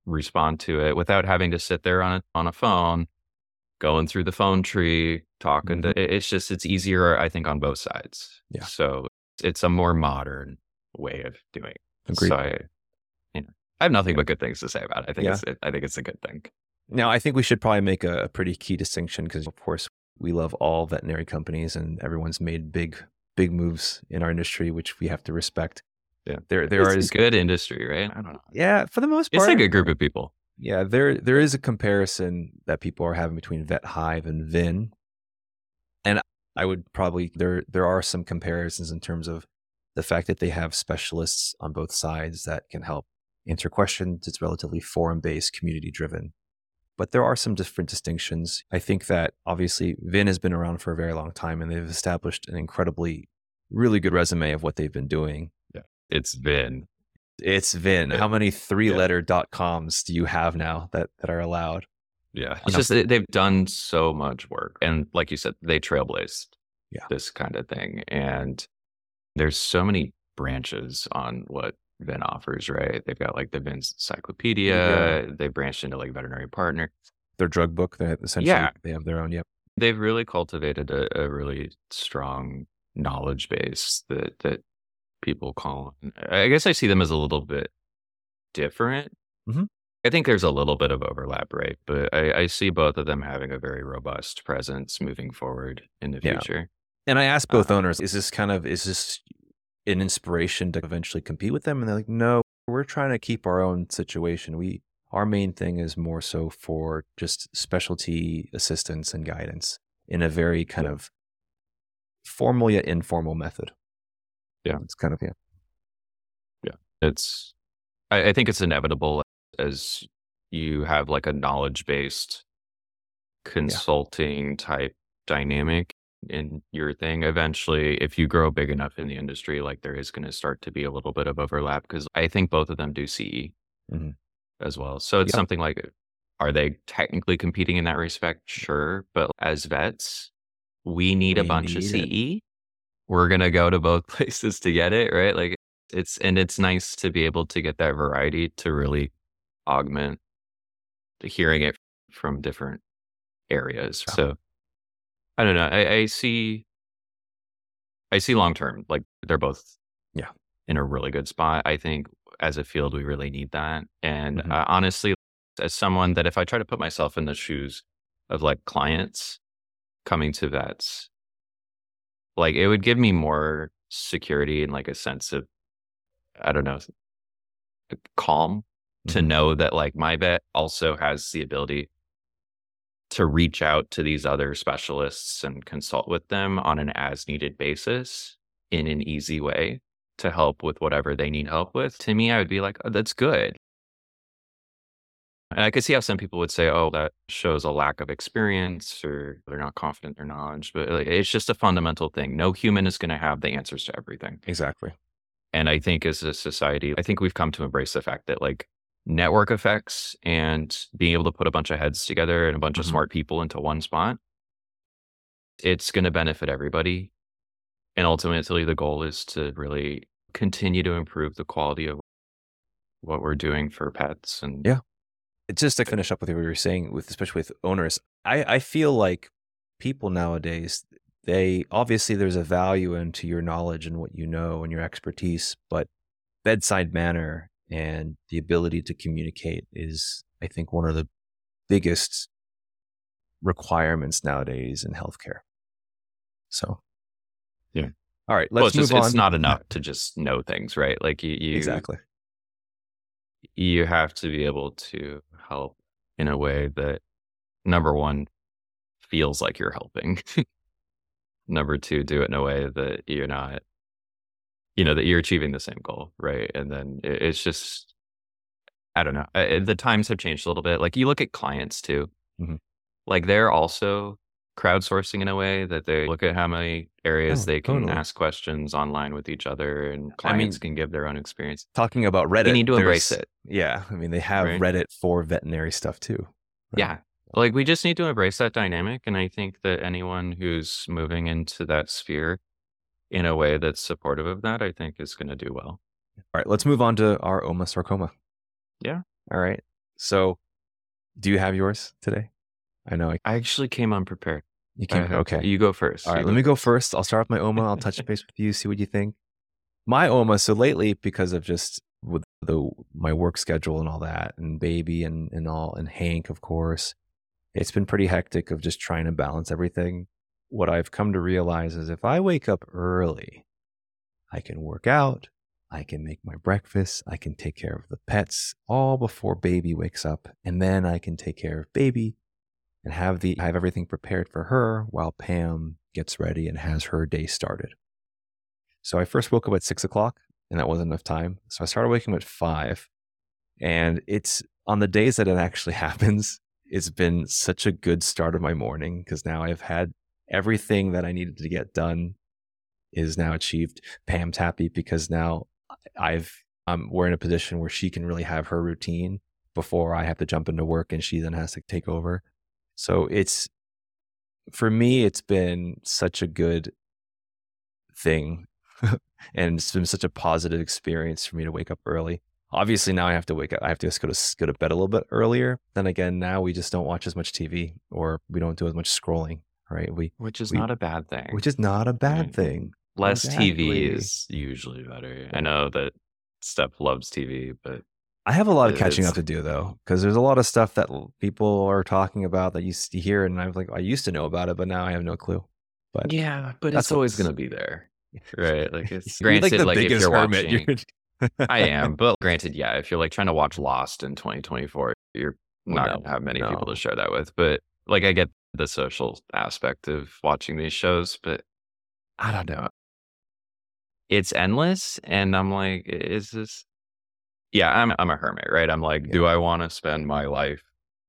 respond to it without having to sit there on a, on a phone, going through the phone tree, talking Mhm. to, it- it's just, it's easier, I think, on both sides. Yeah. So it's a more modern way of doing it. Agreed. So I, you know, I have nothing Yeah. but good things to say about it. I think Yeah. it's, it, I think it's a good thing. Now, I think we should probably make a, a pretty key distinction because, of course, we love all veterinary companies and everyone's made big, big moves in our industry, which we have to respect. Yeah. There, there It's is, a good industry, right? I don't know. yeah, for the most It's part. a good group of people. Yeah, there, there is a comparison that people are having between VetHive and Vin. And I would probably, there, there are some comparisons in terms of the fact that they have specialists on both sides that can help answer questions. It's relatively forum-based, community-driven. But there are some different distinctions. I think that obviously Vin has been around for a very long time and they've established an incredibly, really good resume of what they've been doing. Yeah. It's Vin. It's Vin. Yeah. How many three-letter Yeah. dot coms do you have now that, that are allowed? Yeah. It's just, they- they've done so much work. And like you said, they trailblazed Yeah. this kind of thing. And there's so many branches on what Vin offers, right? They've got like the Vin Encyclopedia. Yeah. They branched into like Veterinary Partner. Their drug book, they essentially Yeah. they have their own. Yep. They've really cultivated a, a really strong knowledge base that that people call. I guess I see them as a little bit different. Mhm. I think there's a little bit of overlap, right? But I, I see both of them having a very robust presence moving forward in the Yeah. future. And I asked both Uh, owners, is this kind of, is this an inspiration to eventually compete with them? And they're like, no, we're trying to keep our own situation. We, our main thing is more so for just specialty assistance and guidance in a very kind Yeah. of formal yet informal method. Yeah. It's kind of, yeah. It's, I, I think it's inevitable as you have like a knowledge based consulting type dynamic in your thing. Eventually, if you grow big enough in the industry, like there is going to start to be a little bit of overlap because I think both of them do C E Mhm. as well. So it's Yep. something like, are they technically competing in that respect? Sure. But as vets, we need a We bunch of need C it. E. We're going to go to both places to get it, right? Like it's, and it's nice to be able to get that variety to really augment the hearing it from different areas. Yeah. So I don't know. I, I see, I see long term, like they're both Yeah. in a really good spot. I think as a field, we really need that. And Mhm. uh, honestly, as someone that if I try to put myself in the shoes of like clients coming to vets, like it would give me more security and like a sense of, I don't know, calm to Mhm. know that like my vet also has the ability to reach out to these other specialists and consult with them on an as needed basis in an easy way to help with whatever they need help with. To me, I would be like, oh, that's good. And I could see how some people would say, oh, that shows a lack of experience or they're not confident in their knowledge. But like, it's just a fundamental thing. No human is going to have the answers to everything. Exactly. And I think as a society, I think we've come to embrace the fact that like network effects and being able to put a bunch of heads together and a bunch of Mhm. smart people into one spot, it's going to benefit everybody. And ultimately, the goal is to really continue to improve the quality of what we're doing for pets. And Yeah. Just to finish up with what you were saying, with especially with owners, I, I feel like people nowadays, they obviously there's a value into your knowledge and what you know and your expertise, but bedside manner and the ability to communicate is, I think, one of the biggest requirements nowadays in healthcare. So, Yeah. All right, well, let's it's, just, move on. it's not enough to just know things, right? Like you, you Exactly. you have to be able to help in a way that, number one, feels like you're helping. Number two, do it in a way that you're not, you know, that you're achieving the same goal, right? And then it, it's just, I don't know. I, the times have changed a little bit. Like you look at clients too, Mhm. like they're also crowdsourcing in a way that they look at how many areas Oh, they can totally. ask questions online with each other, and I clients mean, can give their own experience. Talking about Reddit, We need to embrace there's- it. Yeah, I mean, they have Right. Reddit for veterinary stuff too. right? Yeah. Like we just need to embrace that dynamic. And I think that anyone who's moving into that sphere in a way that's supportive of that, I think is going to do well. All right, let's move on to our omasarcoma. Yeah. All right. So do you have yours today? I know I, I actually came unprepared. you came. Uh, Okay. You go first. All right. You Let me go first. I'll start with my Oma. I'll touch base with you, see what you think. My Oma. So lately, because of just with the my work schedule and all that, and baby and and all, and Hank, of course, it's been pretty hectic of just trying to balance everything. What I've come to realize is if I wake up early, I can work out, I can make my breakfast, I can take care of the pets all before baby wakes up, and then I can take care of baby and have the have everything prepared for her while Pam gets ready and has her day started. So I first woke up at six o'clock, and that wasn't enough time. So I started waking up at five, and it's on the days that it actually happens, it's been such a good start of my morning because now I've had everything that I needed to get done is now achieved. Pam's happy because now I've um, we're in a position where she can really have her routine before I have to jump into work and she then has to take over. So it's, for me, it's been such a good thing and it's been such a positive experience for me to wake up early. Obviously now I have to wake up, I have to just go to, go to bed a little bit earlier. Then again, now we just don't watch as much T V or we don't do as much scrolling, right? We, Which is we, not a bad thing. which is not a bad Right. thing. Less T V Exactly. is usually better. I know that Steph loves T V, but I have a lot of It- catching it's- up to do though, because there's a lot of stuff that l- people are talking about that you s- you hear, and I'm like, I used to know about it, but now I have no clue. But yeah, but that's it's always what's- going to be there, right? Like it's You're granted, the like if biggest you're hermit. watching, You're- I am, but granted, yeah, if you're like trying to watch Lost in twenty twenty-four, you're Well, not no, going to have many people no. to share that with. But like, I get the social aspect of watching these shows, but I don't know. It's endless, and I'm like, is this? Yeah, I'm I'm a hermit, right? I'm like, Yeah. do I want to spend my life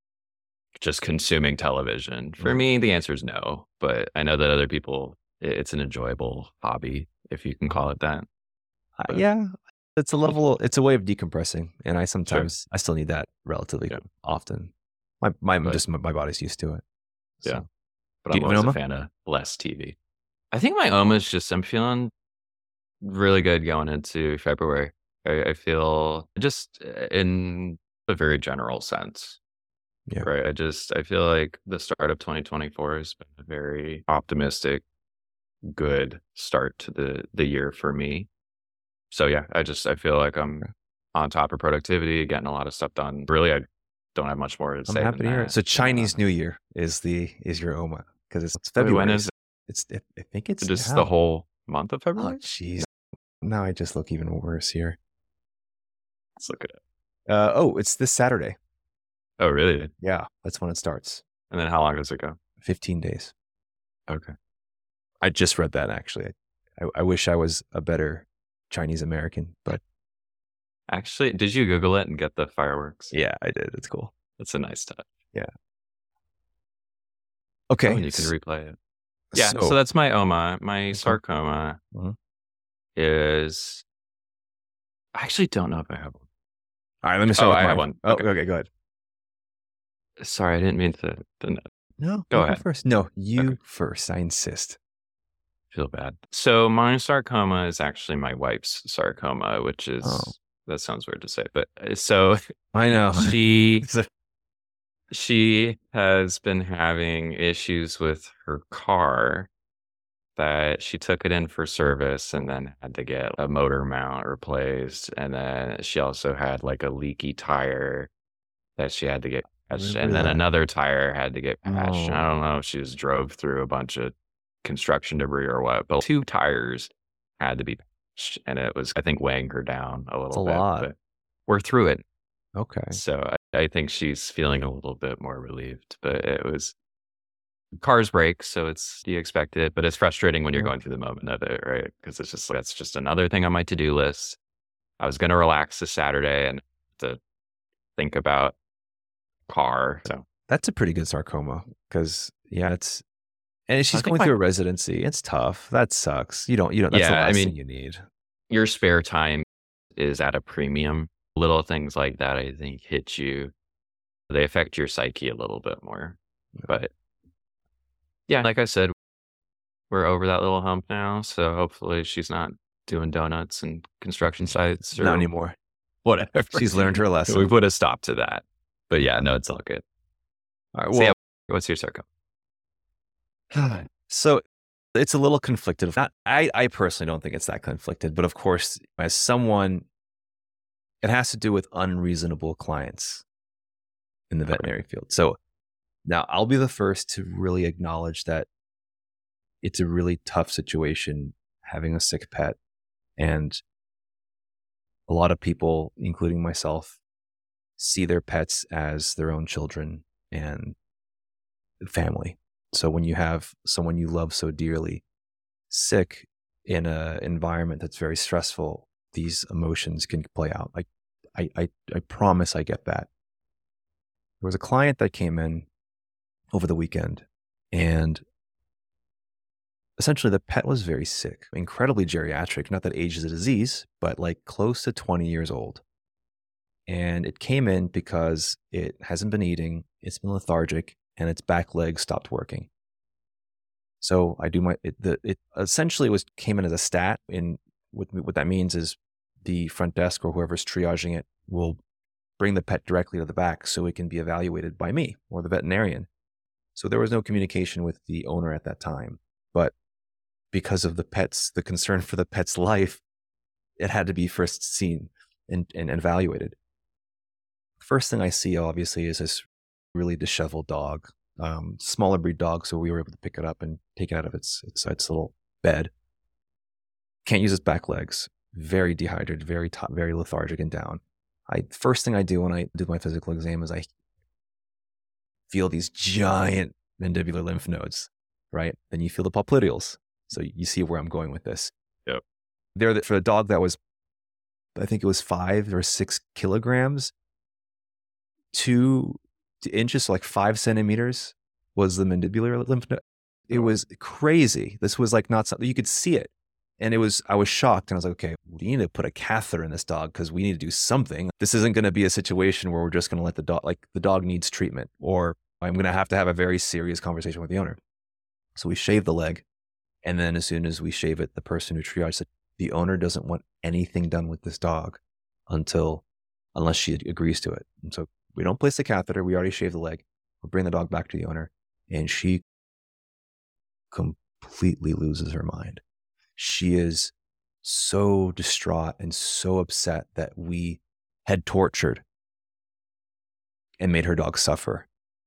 just consuming television? For Mm. me, the answer is no. But I know that other people, i- it's an enjoyable hobby, if you can call it that. Uh, But- yeah, it's a level. It's a way of decompressing, and I sometimes I still need that relatively Yeah. often. My my But- just my, my body's used to it. So. Yeah. But Do I'm you have an always a Oma? fan of less T V. I think my Oma is just, I'm feeling really good going into February. I, I feel just in a very general sense. Yeah. Right. I just, I feel like the start of twenty twenty-four has been a very optimistic, good start to the, the year for me. So yeah, I just, I feel like I'm on top of productivity, getting a lot of stuff done. Really, I don't have much more to I'm say. happy than to hear that. it. So Chinese Uh, New Year is the is your Oma because it's wait, February. when is it? It's I I think it's Just now. the whole month of Oh February? jeez. Now I just look even worse here. Let's look at it. Uh, oh, it's this Saturday. Oh, really? Yeah, that's when it starts. And then how long does it go? fifteen days. Okay. I just read that actually. I, I wish I was a better Chinese American, but Actually, did you Google it and get the fireworks? yeah, I did. It's cool. That's a nice touch. Okay. Oh, and you can replay it. Yeah, so, So, that's my Oma. My sarcoma Mhm. is. I actually don't know if I have one. all right, let me start Oh, with I have mine. one. Oh, Okay. okay, go ahead. Sorry, I didn't mean to, to No, Go you ahead. first. No, you Okay. first. I insist. feel bad. So my sarcoma is actually my wife's sarcoma, which is Oh. that sounds weird to say, but uh, so I know. she It's a- she has been having issues with her car that she took it in for service and then had to get a motor mount replaced. And then she also had like a leaky tire that she had to get patched. Remember And then that. another tire had to get patched. Oh. I don't know if she just drove through a bunch of construction debris or what, but two tires had to be patched. And it was, I think, weighing her down a little a bit. lot. But we're through it. Okay. So I, I think she's feeling a little bit more relieved. But it was cars break, so it's you expect it, but it's frustrating when you're Yeah. going through the moment of it, right? Because it's just that's just another thing on my to-do list. I was gonna relax this Saturday and to think about car. So That's a pretty good sarcoma because yeah, it's and she's think going my- through a residency. It's tough. That sucks. You don't. You don't. That's the Yeah, I last mean- thing you need. your spare time is at a premium. Little things like that, I think, hit you. They affect your psyche a little bit more. But yeah, like I said, we're over that little hump now. So hopefully she's not doing donuts and construction sites or Not anymore. whatever. She's learned her lesson. We put a stop to that. But yeah, no, it's all good. All right, So yeah, well, what's your circle? so it's a little conflicted. Not, I, I personally don't think it's that conflicted, but of course, as someone, it has to do with unreasonable clients in the veterinary field. So now I'll be the first to really acknowledge that it's a really tough situation having a sick pet. And a lot of people, including myself, see their pets as their own children and family. So when you have someone you love so dearly sick in an environment that's very stressful, these emotions can play out. Like I, I, I promise I get that. There was a client that came in over the weekend, and essentially the pet was very sick, incredibly geriatric. Not that age is a disease, but like close to twenty years old. And it came in because it hasn't been eating, it's been lethargic, and its back leg stopped working. So I do my, it, the, it essentially was came in as a stat. And what, what that means is the front desk or whoever's triaging it will bring the pet directly to the back so it can be evaluated by me or the veterinarian. So there was no communication with the owner at that time. But because of the pet's, the concern for the pet's life, it had to be first seen and, and evaluated. First thing I see, obviously, is this really disheveled dog, um, smaller breed dog. So we were able to pick it up and take it out of its, its, its little bed. Can't use its back legs. Very dehydrated, very t- very lethargic and down. I first thing I do when I do my physical exam is I feel these giant mandibular lymph nodes, right? Then you feel the popliteals. So you see where I'm going with this. Yep. There, for a dog that was, I think it was five or six kilograms, two inches, so like five centimeters was the mandibular lymph node. It was crazy. This was like not something you could see it. And it was, I was shocked, and I was like, okay, we need to put a catheter in this dog because we need to do something. This isn't going to be a situation where we're just going to let the dog, like the dog needs treatment, or I'm going to have to have a very serious conversation with the owner. So we shave the leg. And then as soon as we shave it, the person who triaged said, the owner doesn't want anything done with this dog until, unless she agrees to it. And so we don't place the catheter. We already shaved the leg. We'll bring the dog back to the owner. And she completely loses her mind. She is so distraught and so upset that we had tortured and made her dog suffer.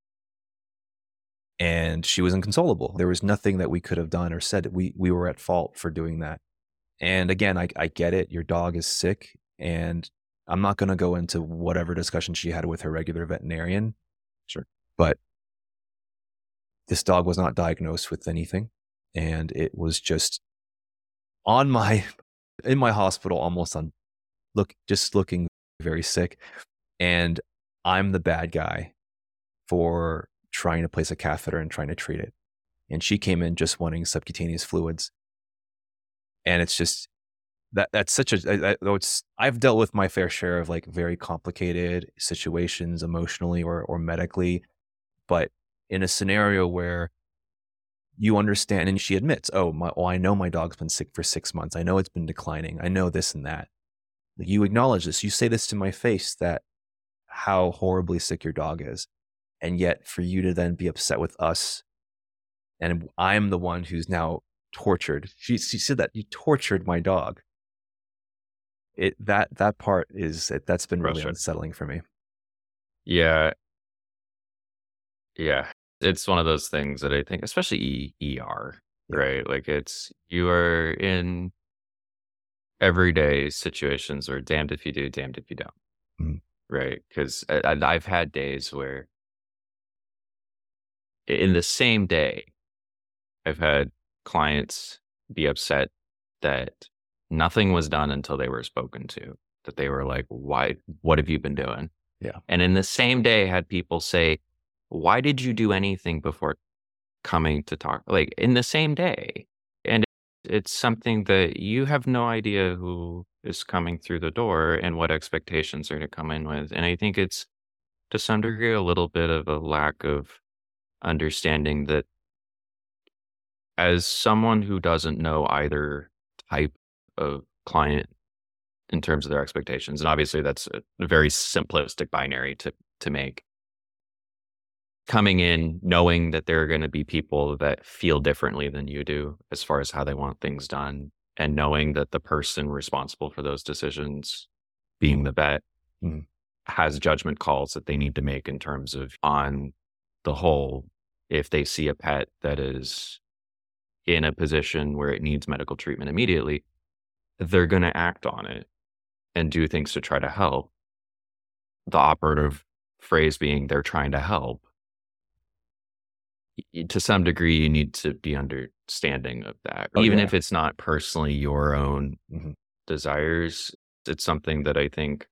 And she was inconsolable. There was nothing that we could have done or said. We we were at fault for doing that. And again, I, I get it. Your dog is sick. And I'm not going to go into whatever discussion she had with her regular veterinarian. Sure. But this dog was not diagnosed with anything. And it was just on my, in my hospital, almost on, look, just looking very sick. And I'm the bad guy for trying to place a catheter and trying to treat it. And she came in just wanting subcutaneous fluids. And it's just, that that's such a, I, it's, I've dealt with my fair share of like very complicated situations emotionally or, or medically, but in a scenario where you understand, and she admits, oh, my, oh, I know my dog's been sick for six months. I know it's been declining. I know this and that. You acknowledge this. You say this to my face, that how horribly sick your dog is. And yet for you to then be upset with us, and I'm the one who's now tortured. She, she said that you tortured my dog. It, that, that part is, that's been really unsettling for me. Yeah. Yeah. It's one of those things that I think, especially E- ER, Yeah. right? Like it's, you are in everyday situations where damned if you do, damned if you don't. Mhm. Right. Because I've had days where in the same day, I've had clients be upset that nothing was done until they were spoken to, that they were like, why, what have you been doing? Yeah. And in the same day, had people say, why did you do anything before coming to talk? Like in the same day. And it's something that you have no idea who is coming through the door and what expectations are to come in with. And I think it's to some degree a little bit of a lack of understanding that as someone who doesn't know either type of client in terms of their expectations, and obviously that's a very simplistic binary to to make. coming in knowing that there are going to be people that feel differently than you do as far as how they want things done, and knowing that the person responsible for those decisions, being the vet, Mhm. has judgment calls that they need to make in terms of, on the whole, if they see a pet that is in a position where it needs medical treatment immediately, they're going to act on it and do things to try to help. The operative phrase being they're trying to help. Y- To some degree, you need to be understanding of that. Oh, Even yeah. if it's not personally your own Mhm. desires, it's something that I think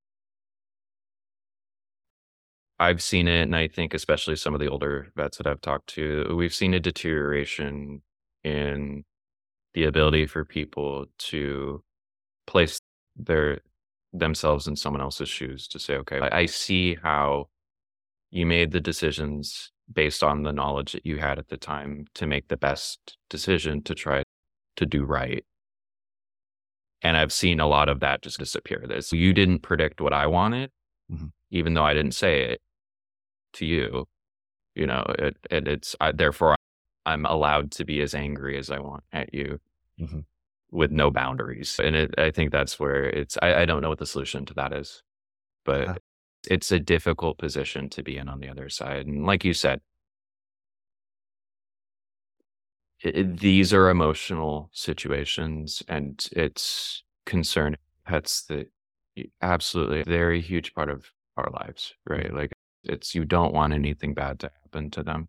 I've seen it. And I think especially some of the older vets that I've talked to, we've seen a deterioration in the ability for people to place their themselves in someone else's shoes to say, okay, I I see how you made the decisions based on the knowledge that you had at the time to make the best decision to try to do right. And I've seen a lot of that just disappear. This you didn't predict what I wanted, Mhm. even though I didn't say it to you. You know, it, it it's I, therefore I'm allowed to be as angry as I want at you Mhm. with no boundaries. And it, I think that's where it's. I, I don't know what the solution to that is, but Yeah. it's a difficult position to be in on the other side. And like you said, it, it- these are emotional situations, and it's concerning pets that y- absolutely a very huge part of our lives, right? Mhm. Like it's you don't want anything bad to happen to them.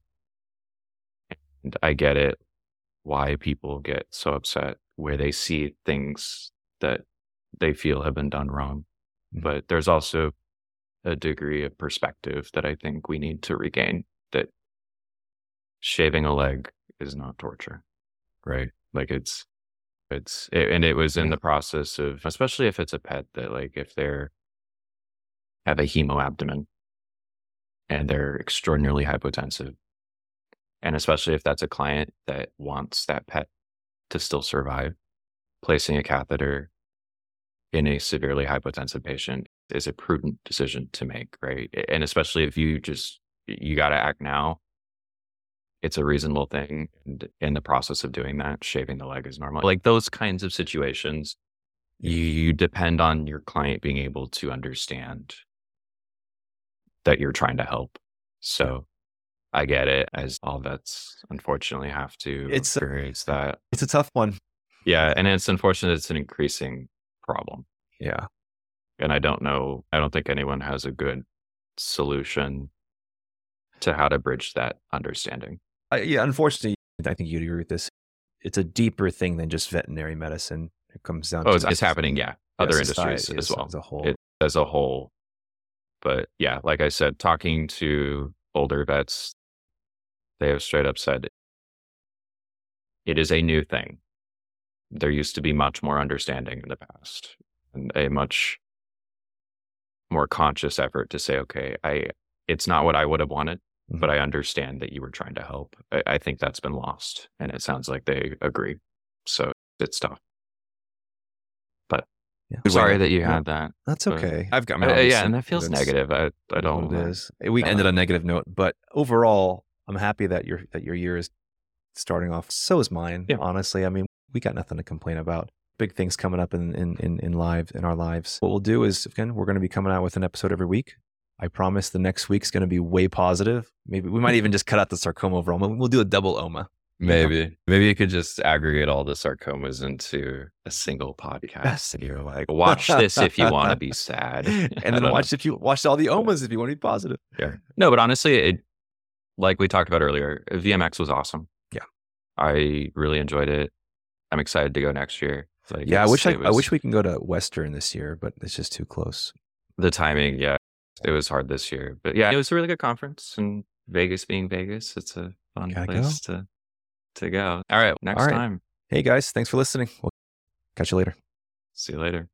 And I get it why people get so upset where they see things that they feel have been done wrong. Mhm. But there's also a degree of perspective that I think we need to regain, that shaving a leg is not torture, right? Like it's, it's, it, and it was in Yeah. the process of, especially if it's a pet that like, if they're have a hemo abdomen and they're extraordinarily hypotensive, and especially if that's a client that wants that pet to still survive, placing a catheter in a severely hypotensive patient is a prudent decision to make, right? And especially if you just, you got to act now, it's a reasonable thing. And in the process of doing that, shaving the leg is normal. Like those kinds of situations, Yeah. you, you depend on your client being able to understand that you're trying to help. So I get it, as all vets unfortunately have to It's a, experience that. it's a tough one. Yeah. And it's unfortunate it's an increasing problem. Yeah. And I don't know, I don't think anyone has a good solution to how to bridge that understanding. I, yeah. Unfortunately, I think you'd agree with this. It's a deeper thing than just veterinary medicine. It comes down Oh, to it's, it's happening, yeah. yeah, Other industries society as as, well. as a whole. It, as a whole. But yeah, like I said, talking to older vets, they have straight up said it is a new thing. There used to be much more understanding in the past, and a much more conscious effort to say, okay, I it's not what I would have wanted, Mhm. but I understand that you were trying to help. I, I think that's been lost, and it sounds like they agree. So it's tough. But Yeah. sorry that you No, had that. that's but- okay. I've got my Uh, yeah, and that feels negative. I I It is don't. what it uh, is. We uh, ended on a negative note, but overall, I'm happy that your that your year is starting off. So is mine. Yeah. Honestly, I mean, we got nothing to complain about. Big things coming up in in in in live in our lives. What we'll do is again, we're going to be coming out with an episode every week. I promise the next week's going to be way positive. Maybe we might even just cut out the sarcoma overall. We'll do a double O M A. Maybe. Maybe you could just aggregate all the sarcomas into a single podcast. And you're like, watch this if you want to be sad. and I then don't watch if you watch all the O M As if you want to be positive. Yeah. No, but honestly, it, like we talked about earlier, V M X was awesome. Yeah. I really enjoyed it. I'm excited to go next year. Like, Yeah, I it's- wish I, it I was- wish we can go to Western this year, but it's just too close. the timing, yeah, it was hard this year. But yeah, it was a really good conference, and Vegas being Vegas, it's a fun Gotta place to to go. All right, next All right. time. Hey guys, thanks for listening. We'll catch you later. See you later.